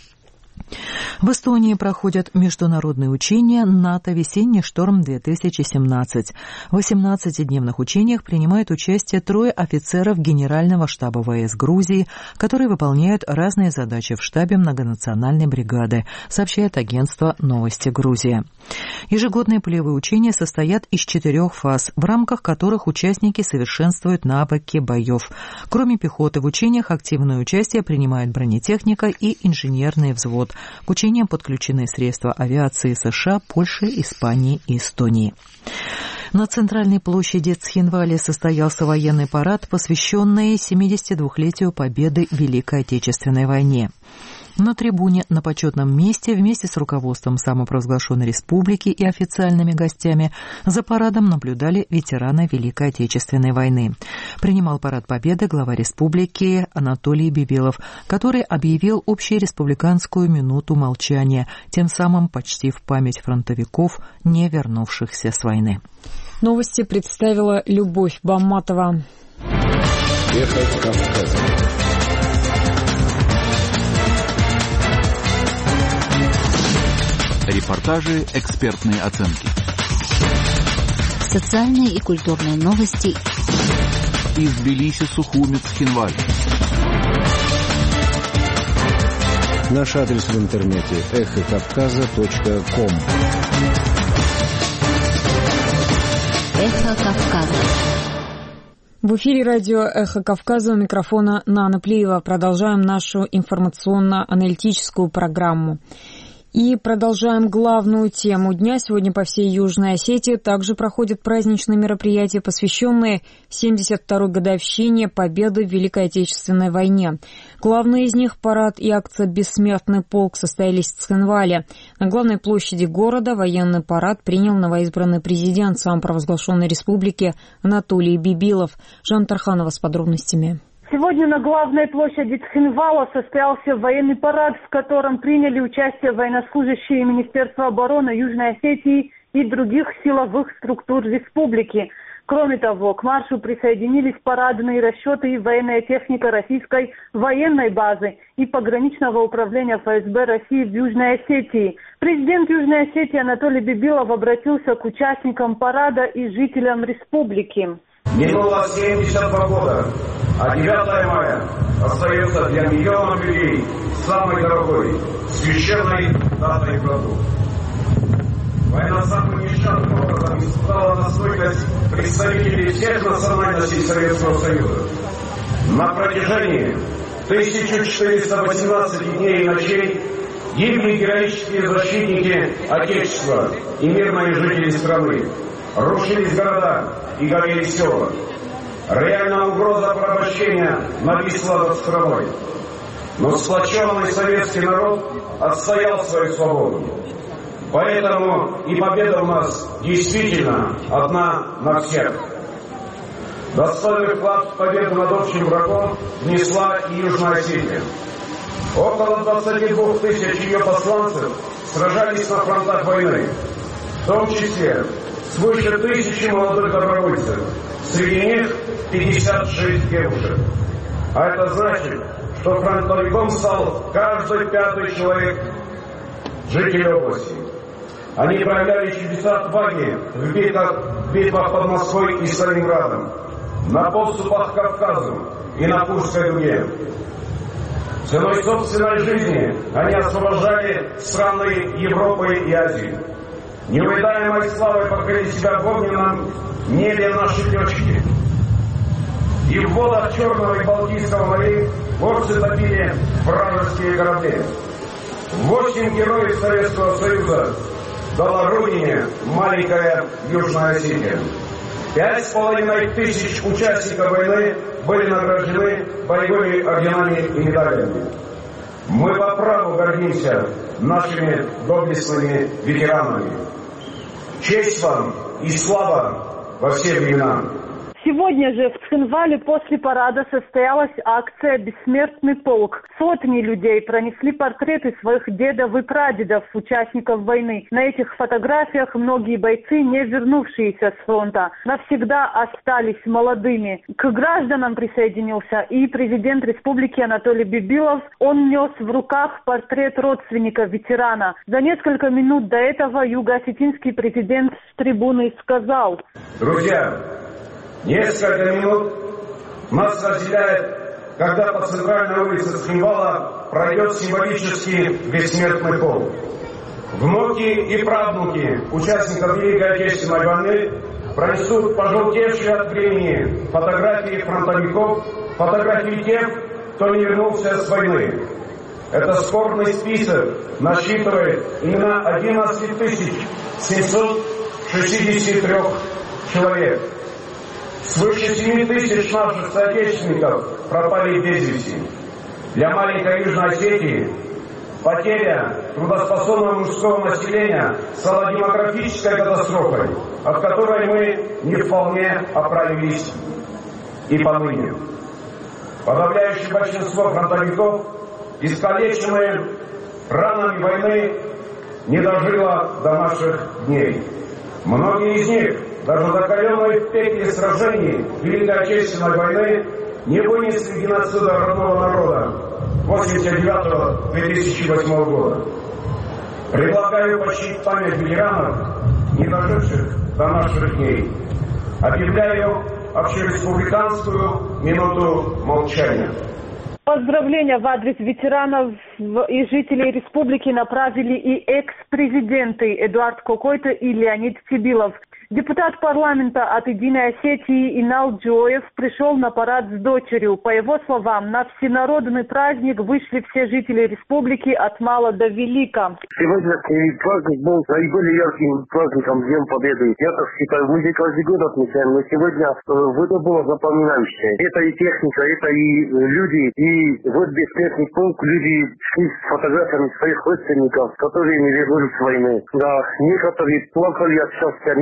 В Эстонии проходят международные учения НАТО «Весенний шторм-две тысячи семнадцать». В восемнадцатидневных учениях принимают участие трое офицеров Генерального штаба вэ эс Грузии, которые выполняют разные задачи в штабе многонациональной бригады, сообщает агентство «Новости Грузия». Ежегодные полевые учения состоят из четырех фаз, в рамках которых участники совершенствуют навыки боев. Кроме пехоты, в учениях активное участие принимают бронетехника и инженерный взвод. К учениям подключены средства авиации США, Польши, Испании и Эстонии. На центральной площади Цхинвали состоялся военный парад, посвященный семидесятидвухлетию победы в Великой Отечественной войне. На трибуне на почетном месте вместе с руководством самопровозглашенной республики и официальными гостями за парадом наблюдали ветераны Великой Отечественной войны. Принимал парад победы глава республики Анатолий Бибилов, который объявил общереспубликанскую минуту молчания, тем самым почтив память фронтовиков, не вернувшихся с войны. Новости представила Любовь Бамматова. Эхо Кавказа. Репортажи, экспертные оценки. Социальные и культурные новости. Из Тбилиси, Сухуми, Цхинвали. Наш адрес в интернете эхо кавказа точка ком. Эхо Кавказа. В эфире радио «Эхо Кавказа», у микрофона Нана Плиева. Продолжаем нашу информационно-аналитическую программу. И продолжаем главную тему дня. Сегодня по всей Южной Осетии также проходят праздничные мероприятия, посвященные семьдесят второй годовщине победы в Великой Отечественной войне. Главные из них — парад и акция «Бессмертный полк» состоялись в Цхинвале. На главной площади города военный парад принял новоизбранный президент самопровозглашенной республики Анатолий Бибилов. Жанна Тарханова с подробностями. Сегодня на главной площади Цхинвала состоялся военный парад, в котором приняли участие военнослужащие Министерства обороны Южной Осетии и других силовых структур республики. Кроме того, к маршу присоединились парадные расчеты и военная техника российской военной базы и пограничного управления эф эс бэ России в Южной Осетии. Президент Южной Осетии Анатолий Бибилов обратился к участникам парада и жителям республики. Минуло семьдесят два года, а девятое мая остается для миллионов людей самой дорогой, священной датой в году. Война самым несчастным образом испытала на стойкость представителей всех национальностей Советского Союза. На протяжении тысячи четырёхсот восемнадцати дней и ночей гибли героические защитники Отечества и мирные жители страны. Рушились города и горели села. Реальная угроза порабощения нависла над страной. Но сплоченный советский народ отстоял свою свободу. Поэтому и победа у нас действительно одна на всех. Достойный вклад в победу над общим врагом внесла и Южная Осетия. Около двадцати двух тысяч ее посланцев сражались на фронтах войны, в том числе свыше тысячи молодых добровольцев, среди них пятьдесят шесть девушек. А это значит, что фронтовиком стал каждый пятый человек жителей области. Они проявляли чудеса отваги в битвах, в битвах под Москвой и Сталинградом, на подступах к Кавказу и на Курской дуге. Ценой собственной жизни они освобождали страны Европы и Азии. Неувидаемой славой покрыли себя в огненном небе наши летчики. И в водах Черного и Балтийского морей горцы топили вражеские корабли. Восемь героев Советского Союза дала родине маленькая Южная Осетия. Пять с половиной тысяч участников войны были награждены боевыми орденами и медалями. Мы по праву гордимся нашими доблестными ветеранами. Честь вам и слава во все времена. Сегодня же в Цхинвале после парада состоялась акция «Бессмертный полк». Сотни людей пронесли портреты своих дедов и прадедов, участников войны. На этих фотографиях многие бойцы, не вернувшиеся с фронта, навсегда остались молодыми. К гражданам присоединился и президент республики Анатолий Бибилов. Он нес в руках портрет родственника ветерана. За несколько минут до этого юго-осетинский президент с трибуны сказал: «Друзья, несколько минут нас разделяет, когда по центральной улице Цхинвала пройдет символический бессмертный полк. Внуки и правнуки участников Великой Отечественной войны пронесут пожелтевшие от времени фотографии фронтовиков, фотографии тех, кто не вернулся с войны. Это скорбный список насчитывает имена одиннадцати тысяч семисот шестидесяти трёх человек. Свыше семи тысяч наших соотечественников пропали без вести. Для маленькой Южной Осетии потеря трудоспособного мужского населения стала демографической катастрофой, от которой мы не вполне оправились и поныне. Подавляющее большинство фронтовиков, искалеченные ранами войны, не дожило до наших дней. Многие из них, даже закаленные в пекле сражений Великой Отечественной войны, не вынесли геноцида родного народа восемьдесят девятого — две тысячи восьмого года. Предлагаю почтить память ветеранов, не доживших до наших дней. Объявляю общереспубликанскую минуту молчания». Поздравления в адрес ветеранов и жителей республики направили и экс-президенты Эдуард Кокойто и Леонид Цибилов. Депутат парламента от Единой Осетии Инал Джоев пришел на парад с дочерью. По его словам, на всенародный праздник вышли все жители республики от мала до велика. Сегодня праздник был наиболее ярким праздником Днем Победы. Я так считаю, мы здесь каждый год отмечаем, но сегодня это было запоминающее. Это и техника, это и люди, и вот бессмертный полк, люди шли с фотографиями своих родственников, которые не вернулись с войны. Да, некоторые плакали от счастья, некоторые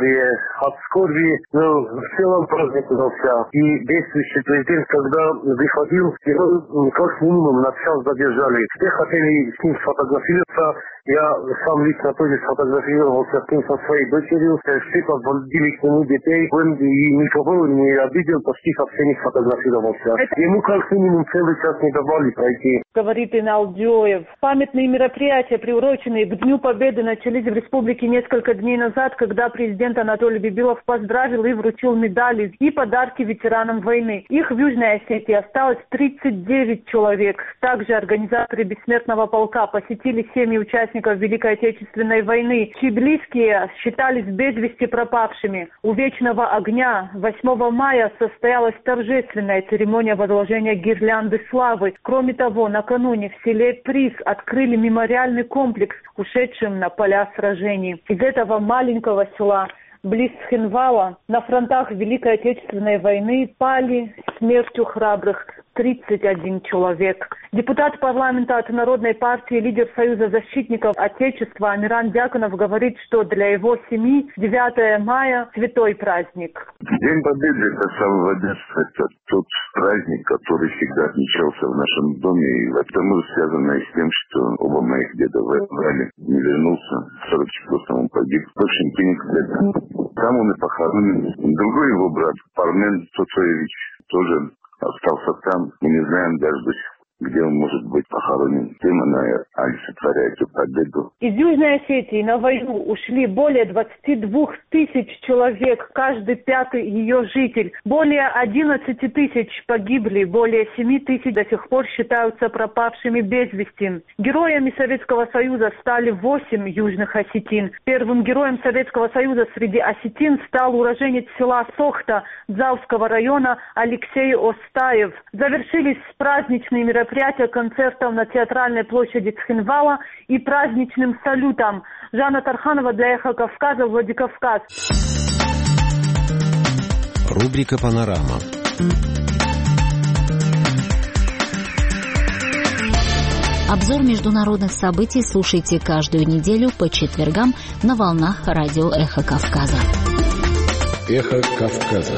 печали, от скорби, но в целом праздник удался. И действующий президент, когда выходил, его как минимум на час задержали. Все хотели с ним сфотографироваться. Я сам лично тоже сфотографировался с ним со своей дочерью. Все подводили к нему детей. Он и никого не обидел, почти со всеми сфотографировался. Ему как минимум целый час не давали пройти. Говорит Иналдёев. Памятные мероприятия, приуроченные к Дню Победы, начались в республике несколько дней назад, когда президент Анатолий Бибилов поздравил и вручил медали и подарки ветеранам войны. Их в Южной Осетии осталось тридцать девять человек. Также организаторы Бессмертного полка посетили семьи участников Великой Отечественной войны, чьи близкие считались без вести пропавшими. У Вечного огня восьмого мая состоялась торжественная церемония возложения гирлянды славы. Кроме того, накануне в селе Приз открыли мемориальный комплекс ушедшим на поля сражений. Из этого маленького села близ Цхинвала на фронтах Великой Отечественной войны пали смертью храбрых тридцать один человек. Депутат парламента от Народной партии, лидер Союза защитников Отечества Амиран Дьяконов говорит, что для его семьи девятое мая – святой праздник. День Победы – это с самого детства. Это тот праздник, который всегда отмечался в нашем доме. И это связано и с тем, что оба моих деда воевали. Не вернулся. В сорок четвёртом он погиб. Больше никто лет. Там он и похоронен. Другой его брат, Пармен Цоцоевич, тоже остался там. Мы не знаем даже до сих пор, где он может быть похоронен. Тем она олицетворяет эту победу. Из Южной Осетии на войну ушли более двадцати двух тысяч человек, каждый пятый ее житель. Более одиннадцати тысяч погибли, более семи тысяч до сих пор считаются пропавшими без вести. Героями Советского Союза стали восемь южных осетин. Первым героем Советского Союза среди осетин стал уроженец села Сохта Дзавского района Алексей Остаев. Завершились праздничные мероприятия. Мероприятие концертов на театральной площади Цхинвала и праздничным салютом. Жанна Тарханова для Эхо Кавказа, Владикавказ. Рубрика «Панорама». Обзор международных событий слушайте каждую неделю по четвергам на волнах радио Эхо Кавказа. Эхо Кавказа.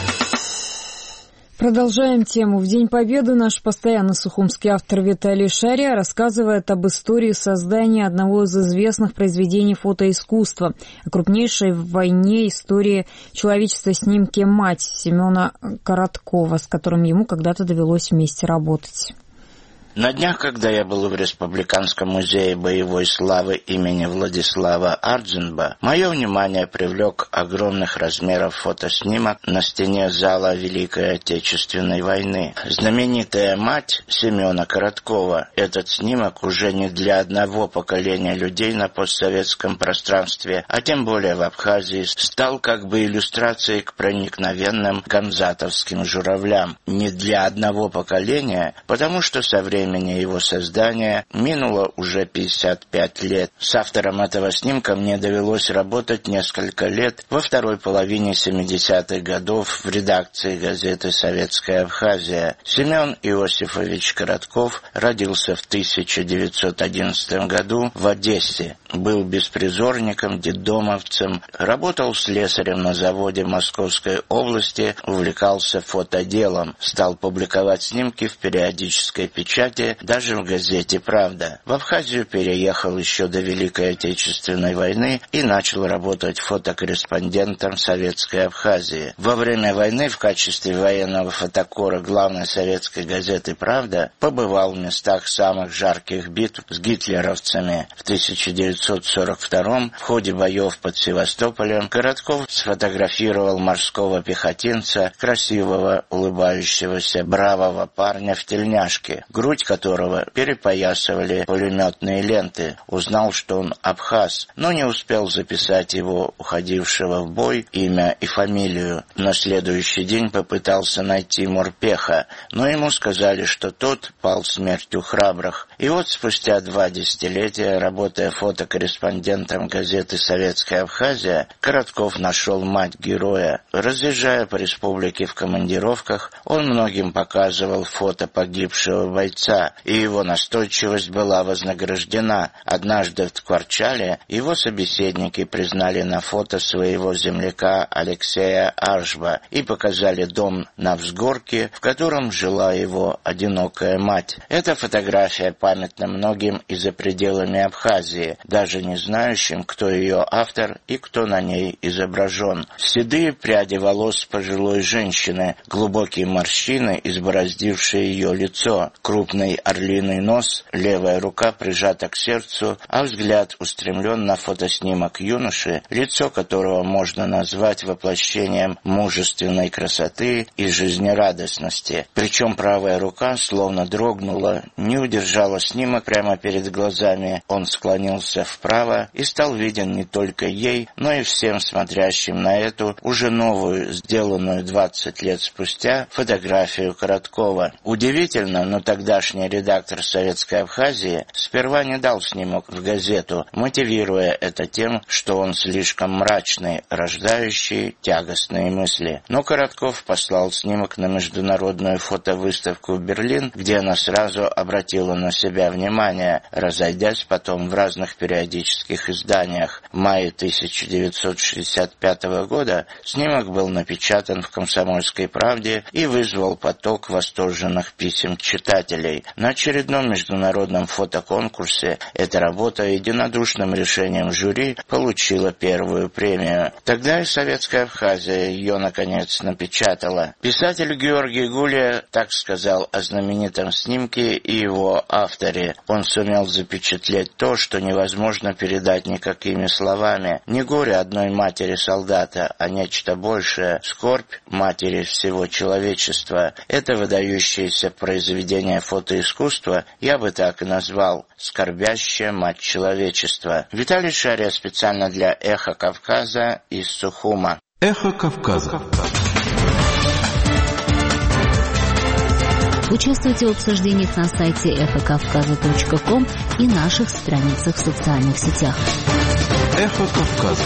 Продолжаем тему. В День Победы наш постоянно сухумский автор Виталий Шария рассказывает об истории создания одного из известных произведений фотоискусства, о крупнейшей в войне истории человечества снимке «Мать» Семена Короткова, с которым ему когда-то довелось вместе работать. На днях, когда я был в Республиканском музее боевой славы имени Владислава Арджинба, мое внимание привлек огромных размеров фотоснимок на стене зала Великой Отечественной войны. Знаменитая «Мать» Семена Короткова. Этот снимок уже не для одного поколения людей на постсоветском пространстве, а тем более в Абхазии, стал как бы иллюстрацией к проникновенным гамзатовским журавлям. Не для одного поколения, потому что со временем времени его создания минуло уже пятьдесят пять лет. С автором этого снимка мне довелось работать несколько лет во второй половине семидесятых годов в редакции газеты «Советская Абхазия». Семен Иосифович Коротков родился в тысяча девятьсот одиннадцатом году в Одессе. Был беспризорником, детдомовцем, работал слесарем на заводе Московской области, увлекался фотоделом, стал публиковать снимки в периодической печати, даже в газете «Правда». В Абхазию переехал еще до Великой Отечественной войны и начал работать фотокорреспондентом Советской Абхазии. Во время войны в качестве военного фотокора главной советской газеты «Правда» побывал в местах самых жарких битв с гитлеровцами. В тысяча девятьсот сорок втором в ходе боев под Севастополем Коротков сфотографировал морского пехотинца, красивого, улыбающегося, бравого парня в тельняшке, грудь которого перепоясывали пулеметные ленты. Узнал, что он абхаз, но не успел записать его уходившего в бой имя и фамилию. На следующий день попытался найти морпеха, но ему сказали, что тот пал смертью храбрых. И вот спустя два десятилетия, работая фотокорреспондентом газеты «Советская Абхазия», Коротков нашел мать героя. Разъезжая по республике в командировках, он многим показывал фото погибшего бойца, и его настойчивость была вознаграждена. Однажды в Кварчале его собеседники признали на фото своего земляка Алексея Аршба и показали дом на взгорке, в котором жила его одинокая мать. Эта фотография памятна многим и за пределами Абхазии, даже не знающим, кто ее автор и кто на ней изображен. Седые пряди волос пожилой женщины, глубокие морщины, избороздившие ее лицо, крупный орлиный нос, левая рука прижата к сердцу, а взгляд устремлен на фотоснимок юноши, лицо которого можно назвать воплощением мужественной красоты и жизнерадостности. Причем правая рука словно дрогнула, не удержала снимок прямо перед глазами. Он склонился вправо и стал виден не только ей, но и всем смотрящим на эту, уже новую, сделанную двадцать лет спустя, фотографию Короткова. Удивительно, но тогдашний редактор «Советской Абхазии» сперва не дал снимок в газету, мотивируя это тем, что он слишком мрачный, рождающий тягостные мысли. Но Коротков послал снимок на международную фотовыставку в Берлин, где она сразу обратила на себя внимание, разойдясь потом в разных периодических изданиях. В мае тысяча девятьсот шестьдесят пятого года снимок был напечатан в «Комсомольской правде» и вызвал поток восторженных писем читателей. На очередном международном фотоконкурсе эта работа единодушным решением жюри получила первую премию. Тогда и Советская Абхазия ее, наконец, напечатала. Писатель Георгий Гулия так сказал о знаменитом снимке и его авторе. Он сумел запечатлеть то, что невозможно передать никакими словами. Не горе одной матери солдата, а нечто большее — скорбь матери всего человечества. Это выдающееся произведение фотоискусства я бы так и назвал — «Скорбящая мать человечества». Виталий Шария специально для «Эхо Кавказа» из Сухума. Эхо Кавказа. Участвуйте в обсуждениях на сайте эхо кавказа точка ком и наших страницах в социальных сетях. Эхо Кавказа.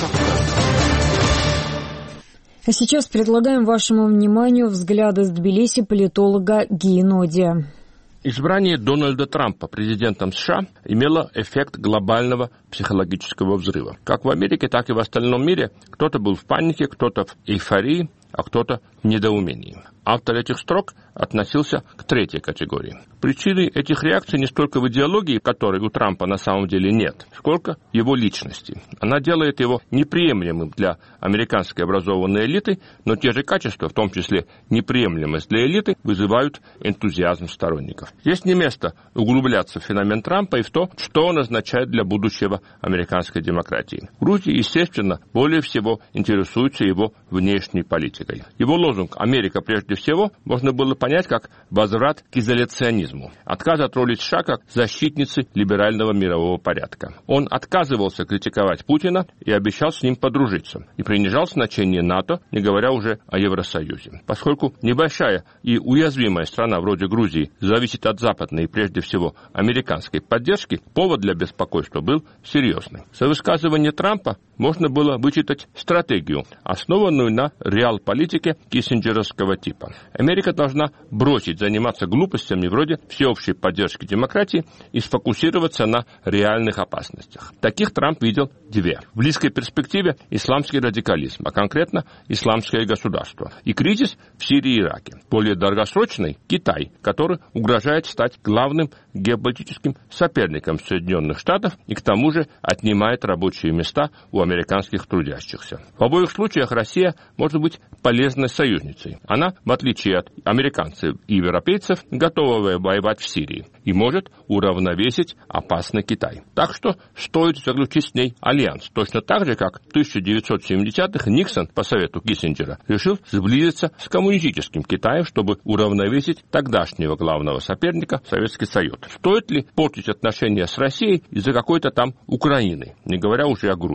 А сейчас предлагаем вашему вниманию взгляды с Тбилиси политолога Ги Ноди. Избрание Дональда Трампа президентом США имело эффект глобального психологического взрыва. Как в Америке, так и в остальном мире кто-то был в панике, кто-то в эйфории, а кто-то в недоумении. Автор этих строк относился к третьей категории. Причиной этих реакций не столько в идеологии, которой у Трампа на самом деле нет, сколько в его личности. Она делает его неприемлемым для американской образованной элиты, но те же качества, в том числе неприемлемость для элиты, вызывают энтузиазм сторонников. Здесь не место углубляться в феномен Трампа и в то, что он означает для будущего американской демократии. Грузия, естественно, более всего интересуется его внешней политикой. Его лозунг «Америка прежде всего» можно было понять как возврат к изоляционизму, отказ от роли США как защитницы либерального мирового порядка. Он отказывался критиковать Путина и обещал с ним подружиться, и принижал значение НАТО, не говоря уже о Евросоюзе. Поскольку небольшая и уязвимая страна вроде Грузии зависит от западной и прежде всего американской поддержки, повод для беспокойства был серьезный. За высказывание Трампа можно было вычитать стратегию, основанную на реал-политике киссинджеровского типа. Америка должна бросить заниматься глупостями вроде всеобщей поддержки демократии и сфокусироваться на реальных опасностях. Таких Трамп видел две. В близкой перспективе исламский радикализм, а конкретно исламское государство, и кризис в Сирии и Ираке. Более долгосрочный – Китай, который угрожает стать главным геополитическим соперником Соединенных Штатов и к тому же отнимает рабочие места у американских трудящихся. В обоих случаях Россия может быть полезной союзницей. Она, в отличие от американцев и европейцев, готова воевать в Сирии и может уравновесить опасный Китай. Так что стоит заключить с ней альянс, точно так же, как в тысяча девятьсот семидесятых Никсон по совету Киссинджера решил сблизиться с коммунистическим Китаем, чтобы уравновесить тогдашнего главного соперника Советский Союз. Стоит ли портить отношения с Россией из-за какой-то там Украины, не говоря уже о Грузии?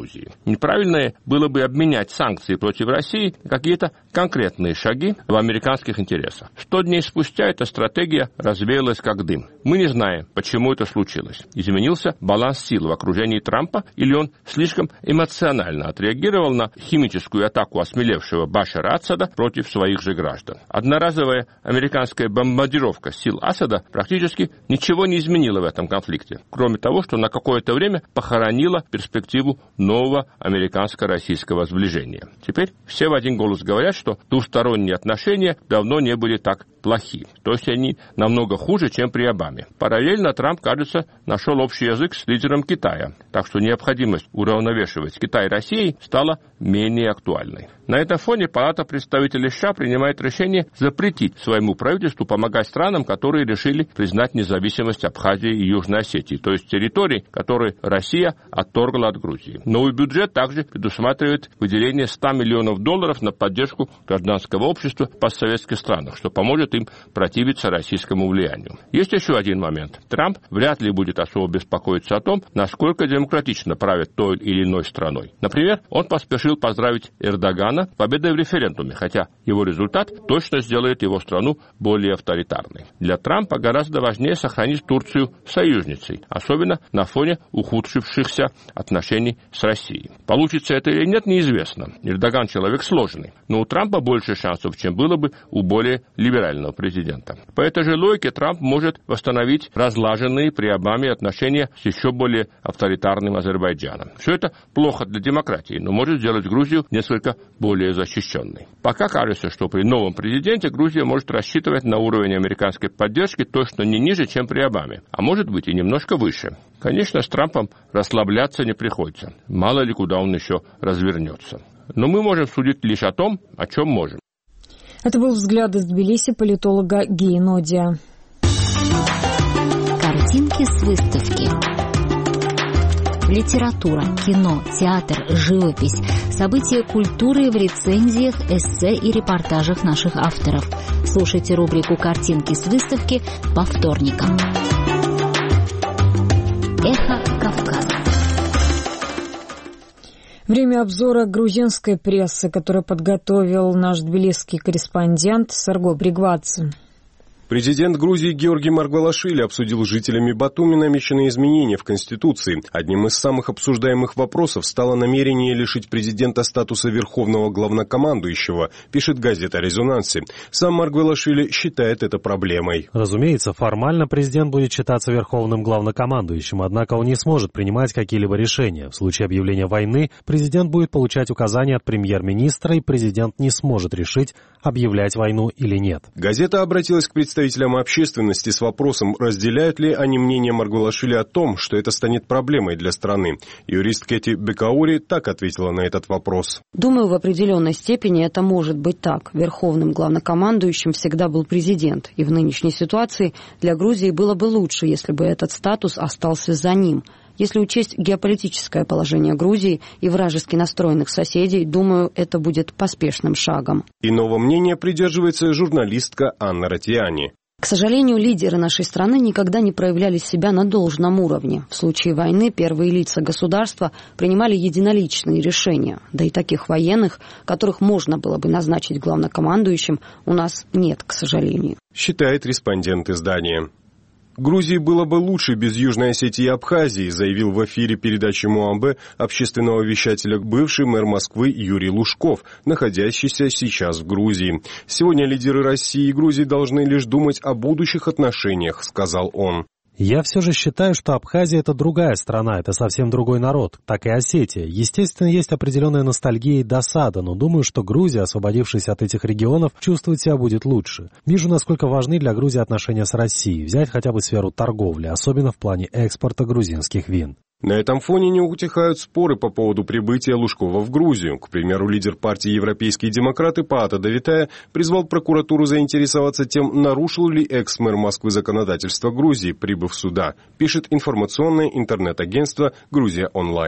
Неправильное было бы обменять санкции против России на какие-то конкретные шаги в американских интересах. Сто дней спустя эта стратегия развеялась как дым. Мы не знаем, почему это случилось. Изменился баланс сил в окружении Трампа, или он слишком эмоционально отреагировал на химическую атаку осмелевшего Башара Асада против своих же граждан. Одноразовая американская бомбардировка сил Асада практически ничего не изменила в этом конфликте, кроме того, что на какое-то время похоронила перспективу нового американско-российского сближения. Теперь все в один голос говорят, что двусторонние отношения давно не были так плохи. То есть они намного хуже, чем при Обаме. Параллельно Трамп, кажется, нашел общий язык с лидером Китая. Так что необходимость уравновешивать Китай и Россию стала менее актуальной. На этом фоне Палата представителей США принимает решение запретить своему правительству помогать странам, которые решили признать независимость Абхазии и Южной Осетии, то есть территорий, которые Россия отторгла от Грузии. Новый бюджет также предусматривает выделение ста миллионов долларов на поддержку гражданского общества в постсоветских странах, что поможет им противиться российскому влиянию. Есть еще один момент. Трамп вряд ли будет особо беспокоиться о том, насколько демократично правит той или иной страной. Например, он поспешил поздравить Эрдогана победой в референдуме, хотя его результат точно сделает его страну более авторитарной. Для Трампа гораздо важнее сохранить Турцию союзницей, особенно на фоне ухудшившихся отношений с Россией. Получится это или нет, неизвестно. Эрдоган человек сложный, но у Трампа больше шансов, чем было бы у более либерального президента. По этой же логике Трамп может восстановить разлаженные при Обаме отношения с еще более авторитарным Азербайджаном. Все это плохо для демократии, но может сделать Грузию несколько более защищенной. Пока кажется, что при новом президенте Грузия может рассчитывать на уровень американской поддержки точно не ниже, чем при Обаме, а может быть и немножко выше. Конечно, с Трампом расслабляться не приходится. Мало ли куда он еще развернется. Но мы можем судить лишь о том, о чем можем. Это был взгляд из Тбилиси политолога Геи Нодия. Картинки с выставки. Литература, кино, театр, живопись, события культуры в рецензиях, эссе и репортажах наших авторов. Слушайте рубрику «Картинки с выставки» по вторникам. Эхо Кавказа. Время обзора грузинской прессы, который подготовил наш тбилисский корреспондент Сарго Бригвадзе. Президент Грузии Георгий Маргвелашвили обсудил с жителями Батуми намеченные изменения в Конституции. Одним из самых обсуждаемых вопросов стало намерение лишить президента статуса верховного главнокомандующего, пишет газета «О резонансе». Сам Маргвелашвили считает это проблемой. Разумеется, формально президент будет считаться верховным главнокомандующим, однако он не сможет принимать какие-либо решения. В случае объявления войны президент будет получать указания от премьер-министра, и президент не сможет решить, объявлять войну или нет. Газета обратилась к представителям представителям общественности с вопросом, разделяют ли они мнение Маргвелашвили о том, что это станет проблемой для страны. Юрист Кэти Бекаури так ответила на этот вопрос. Думаю, в определенной степени это может быть так. Верховным главнокомандующим всегда был президент, и в нынешней ситуации для Грузии было бы лучше, если бы этот статус остался за ним. Если учесть геополитическое положение Грузии и вражески настроенных соседей, думаю, это будет поспешным шагом. Иного мнения придерживается журналистка Анна Ратиани. К сожалению, лидеры нашей страны никогда не проявляли себя на должном уровне. В случае войны первые лица государства принимали единоличные решения. Да и таких военных, которых можно было бы назначить главнокомандующим, у нас нет, к сожалению. Считает респондент издания. Грузии было бы лучше без Южной Осетии и Абхазии, заявил в эфире передачи МУАМБ общественного вещателя бывший мэр Москвы Юрий Лужков, находящийся сейчас в Грузии. Сегодня лидеры России и Грузии должны лишь думать о будущих отношениях, сказал он. Я все же считаю, что Абхазия — это другая страна, это совсем другой народ, так и Осетия. Естественно, есть определенная ностальгия и досада, но думаю, что Грузия, освободившись от этих регионов, чувствовать себя будет лучше. Вижу, насколько важны для Грузии отношения с Россией, взять хотя бы сферу торговли, особенно в плане экспорта грузинских вин. На этом фоне не утихают споры по поводу прибытия Лужкова в Грузию. К примеру, лидер партии «Европейские демократы» Паата Давитая призвал прокуратуру заинтересоваться тем, нарушил ли экс-мэр Москвы законодательство Грузии, прибыв сюда, пишет информационное интернет-агентство «Грузия онлайн».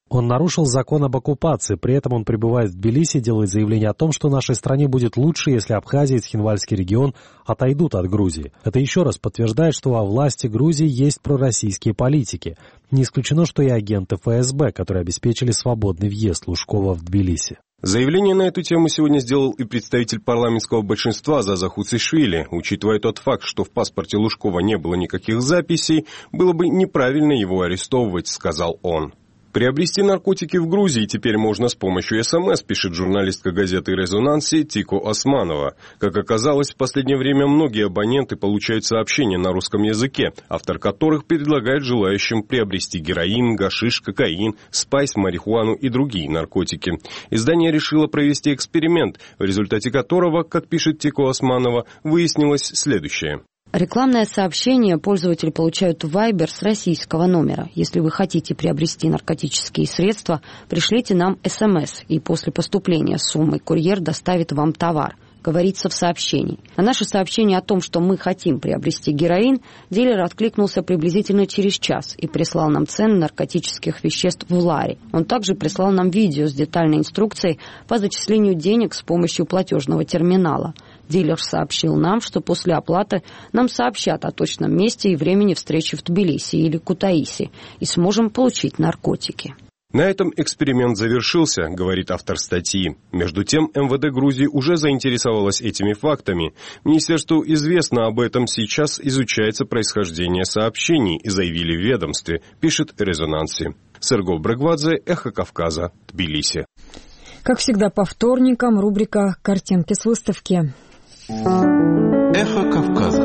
Он нарушил закон об оккупации, при этом он прибывает в Тбилиси и делает заявление о том, что нашей стране будет лучше, если Абхазия и Цхинвальский регион отойдут от Грузии. Это еще раз подтверждает, что во власти Грузии есть пророссийские политики. Не исключено, что и агенты эф эс бэ, которые обеспечили свободный въезд Лужкова в Тбилиси. Заявление на эту тему сегодня сделал и представитель парламентского большинства Заза Хуцишвили. Учитывая тот факт, что в паспорте Лужкова не было никаких записей, было бы неправильно его арестовывать, сказал он. Приобрести наркотики в Грузии теперь можно с помощью эс эм эс, пишет журналистка газеты «Резонанси» Тико Османова. Как оказалось, в последнее время многие абоненты получают сообщения на русском языке, автор которых предлагает желающим приобрести героин, гашиш, кокаин, спайс, марихуану и другие наркотики. Издание решило провести эксперимент, в результате которого, как пишет Тико Османова, выяснилось следующее. Рекламное сообщение пользователи получают в Viber с российского номера. Если вы хотите приобрести наркотические средства, пришлите нам эс эм эс, и после поступления суммы курьер доставит вам товар. Говорится в сообщении. На наше сообщение о том, что мы хотим приобрести героин, дилер откликнулся приблизительно через час и прислал нам цены наркотических веществ в ларе. Он также прислал нам видео с детальной инструкцией по зачислению денег с помощью платежного терминала. Дилер сообщил нам, что после оплаты нам сообщат о точном месте и времени встречи в Тбилиси или Кутаиси и сможем получить наркотики. На этом эксперимент завершился, говорит автор статьи. Между тем, эм вэ дэ Грузии уже заинтересовалось этими фактами. Министерству известно об этом, сейчас изучается происхождение сообщений, заявили в ведомстве, пишет «Резонанси». Серго Брагвадзе, Эхо Кавказа, Тбилиси. Как всегда по вторникам, рубрика «Картинки с выставки». Эхо Кавказа.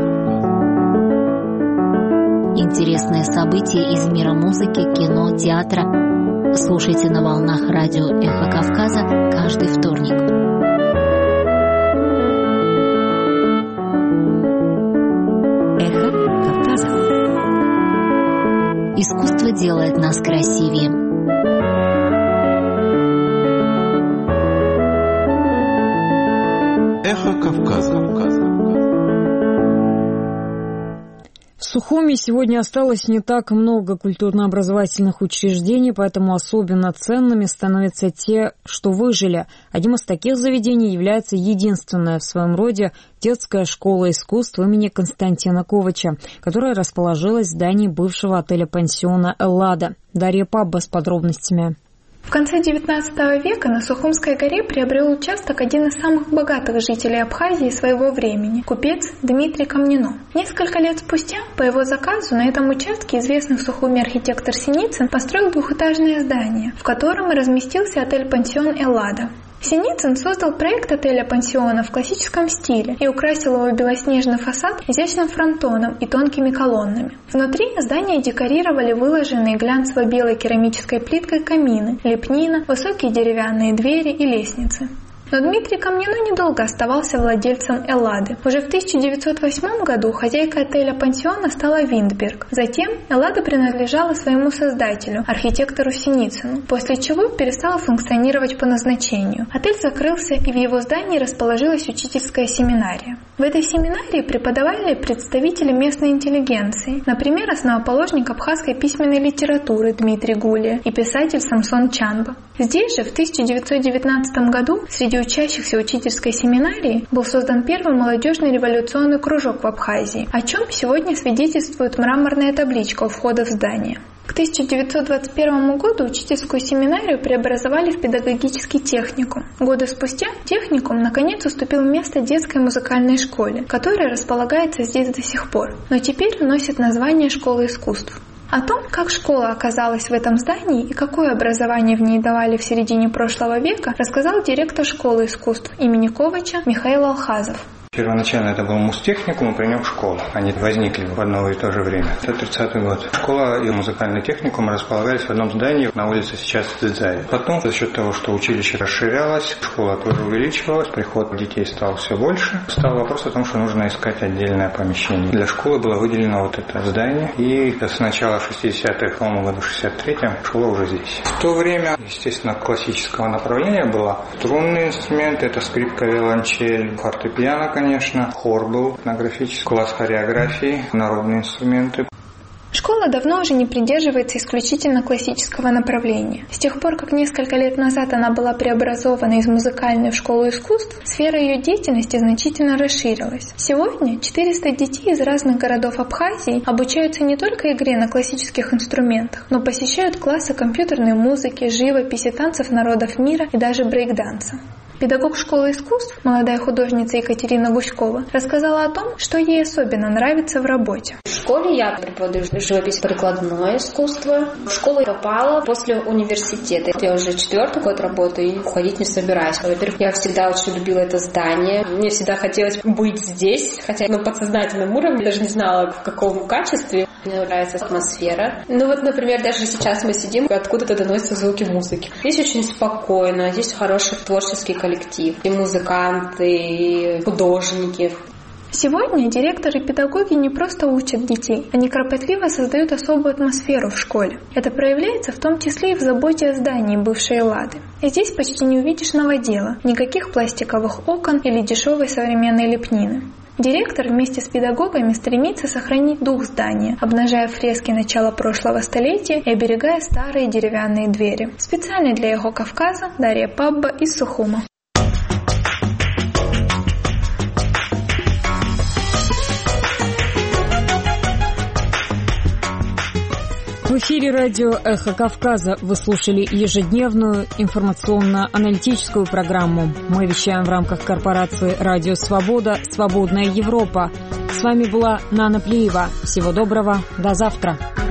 Интересные события из мира музыки, кино, театра. Слушайте на волнах радио «Эхо Кавказа» каждый вторник. Эхо Кавказа. Искусство делает нас красивее. Эхо Кавказа. В Сухуми сегодня осталось не так много культурно-образовательных учреждений, поэтому особенно ценными становятся те, что выжили. Одним из таких заведений является единственная в своем роде детская школа искусств имени Константина Ковача, которая расположилась в здании бывшего отеля-пансиона «Эллада». Дарья Пабба с подробностями. В конце девятнадцатого века на Сухумской горе приобрел участок один из самых богатых жителей Абхазии своего времени – купец Дмитрий Камнино. Несколько лет спустя, по его заказу, на этом участке известный в Сухуми архитектор Синицын построил двухэтажное здание, в котором и разместился отель-пансион «Эллада». Синицын создал проект отеля-пансиона в классическом стиле и украсил его белоснежный фасад изящным фронтоном и тонкими колоннами. Внутри здание декорировали выложенные глянцево-белой керамической плиткой камины, лепнина, высокие деревянные двери и лестницы. Но Дмитрий Камнино недолго оставался владельцем «Эллады». Уже в тысяча девятьсот восьмом году хозяйкой отеля-пансиона стала Виндберг. Затем «Эллада» принадлежала своему создателю, архитектору Синицыну, после чего перестала функционировать по назначению. Отель закрылся, и в его здании расположилась учительская семинария. В этой семинарии преподавали представители местной интеллигенции, например, основоположник абхазской письменной литературы Дмитрий Гулия и писатель Самсон Чанба. Здесь же в тысяча девятьсот девятнадцатом году среди учащихся учительской семинарии был создан первый молодежный революционный кружок в Абхазии, о чем сегодня свидетельствует мраморная табличка у входа в здание. К тысяча девятьсот двадцать первому году учительскую семинарию преобразовали в педагогический техникум. Годы спустя техникум наконец уступил место детской музыкальной школе, которая располагается здесь до сих пор, но теперь носит название «Школа искусств». О том, как школа оказалась в этом здании и какое образование в ней давали в середине прошлого века, рассказал директор школы искусств имени Ковача Михаил Алхазов. Первоначально это был музтехникум, и при нем школа. Они возникли в одно и то же время. Это тридцатый год. Школа и музыкальный техникум располагались в одном здании на улице сейчас Дзидзаи. Потом, за счет того, что училище расширялось, школа тоже увеличивалась, приход детей стал все больше. Стал вопрос о том, что нужно искать отдельное помещение. Для школы было выделено вот это здание, и с начала шестидесятых, по-моему, году шестьдесят третьем школа уже здесь. В то время, естественно, классического направления было струнный инструмент, это скрипка, виолончель, фортепиано, конечно, хор был этнографический, класс хореографии, народные инструменты. Школа давно уже не придерживается исключительно классического направления. С тех пор, как несколько лет назад она была преобразована из музыкальной в школу искусств, сфера ее деятельности значительно расширилась. Сегодня четыреста детей из разных городов Абхазии обучаются не только игре на классических инструментах, но посещают классы компьютерной музыки, живописи, танцев народов мира и даже брейк-данса. Педагог школы искусств, молодая художница Екатерина Гуськова, рассказала о том, что ей особенно нравится в работе. В школе я преподаю живопись, прикладное искусство. В школу я попала после университета. Я уже четвертый год работаю и уходить не собираюсь. Во-первых, я всегда очень любила это здание. Мне всегда хотелось быть здесь, хотя на подсознательном уровне даже не знала, в каком качестве. Мне нравится атмосфера. Ну вот, например, даже сейчас мы сидим, откуда-то доносятся звуки музыки. Здесь очень спокойно, здесь хороший творческий коллектив. И музыканты, и художники. Сегодня директоры и педагоги не просто учат детей, они кропотливо создают особую атмосферу в школе. Это проявляется в том числе и в заботе о здании бывшей Эллады. И здесь почти не увидишь новодела, никаких пластиковых окон или дешевой современной лепнины. Директор вместе с педагогами стремится сохранить дух здания, обнажая фрески начала прошлого столетия и оберегая старые деревянные двери. Специально для Эхо Кавказа Дарья Пабба из Сухума. В эфире радио «Эхо Кавказа» вы слушали ежедневную информационно-аналитическую программу. Мы вещаем в рамках корпорации «Радио Свобода. Свободная Европа». С вами была Нана Плиева. Всего доброго. До завтра.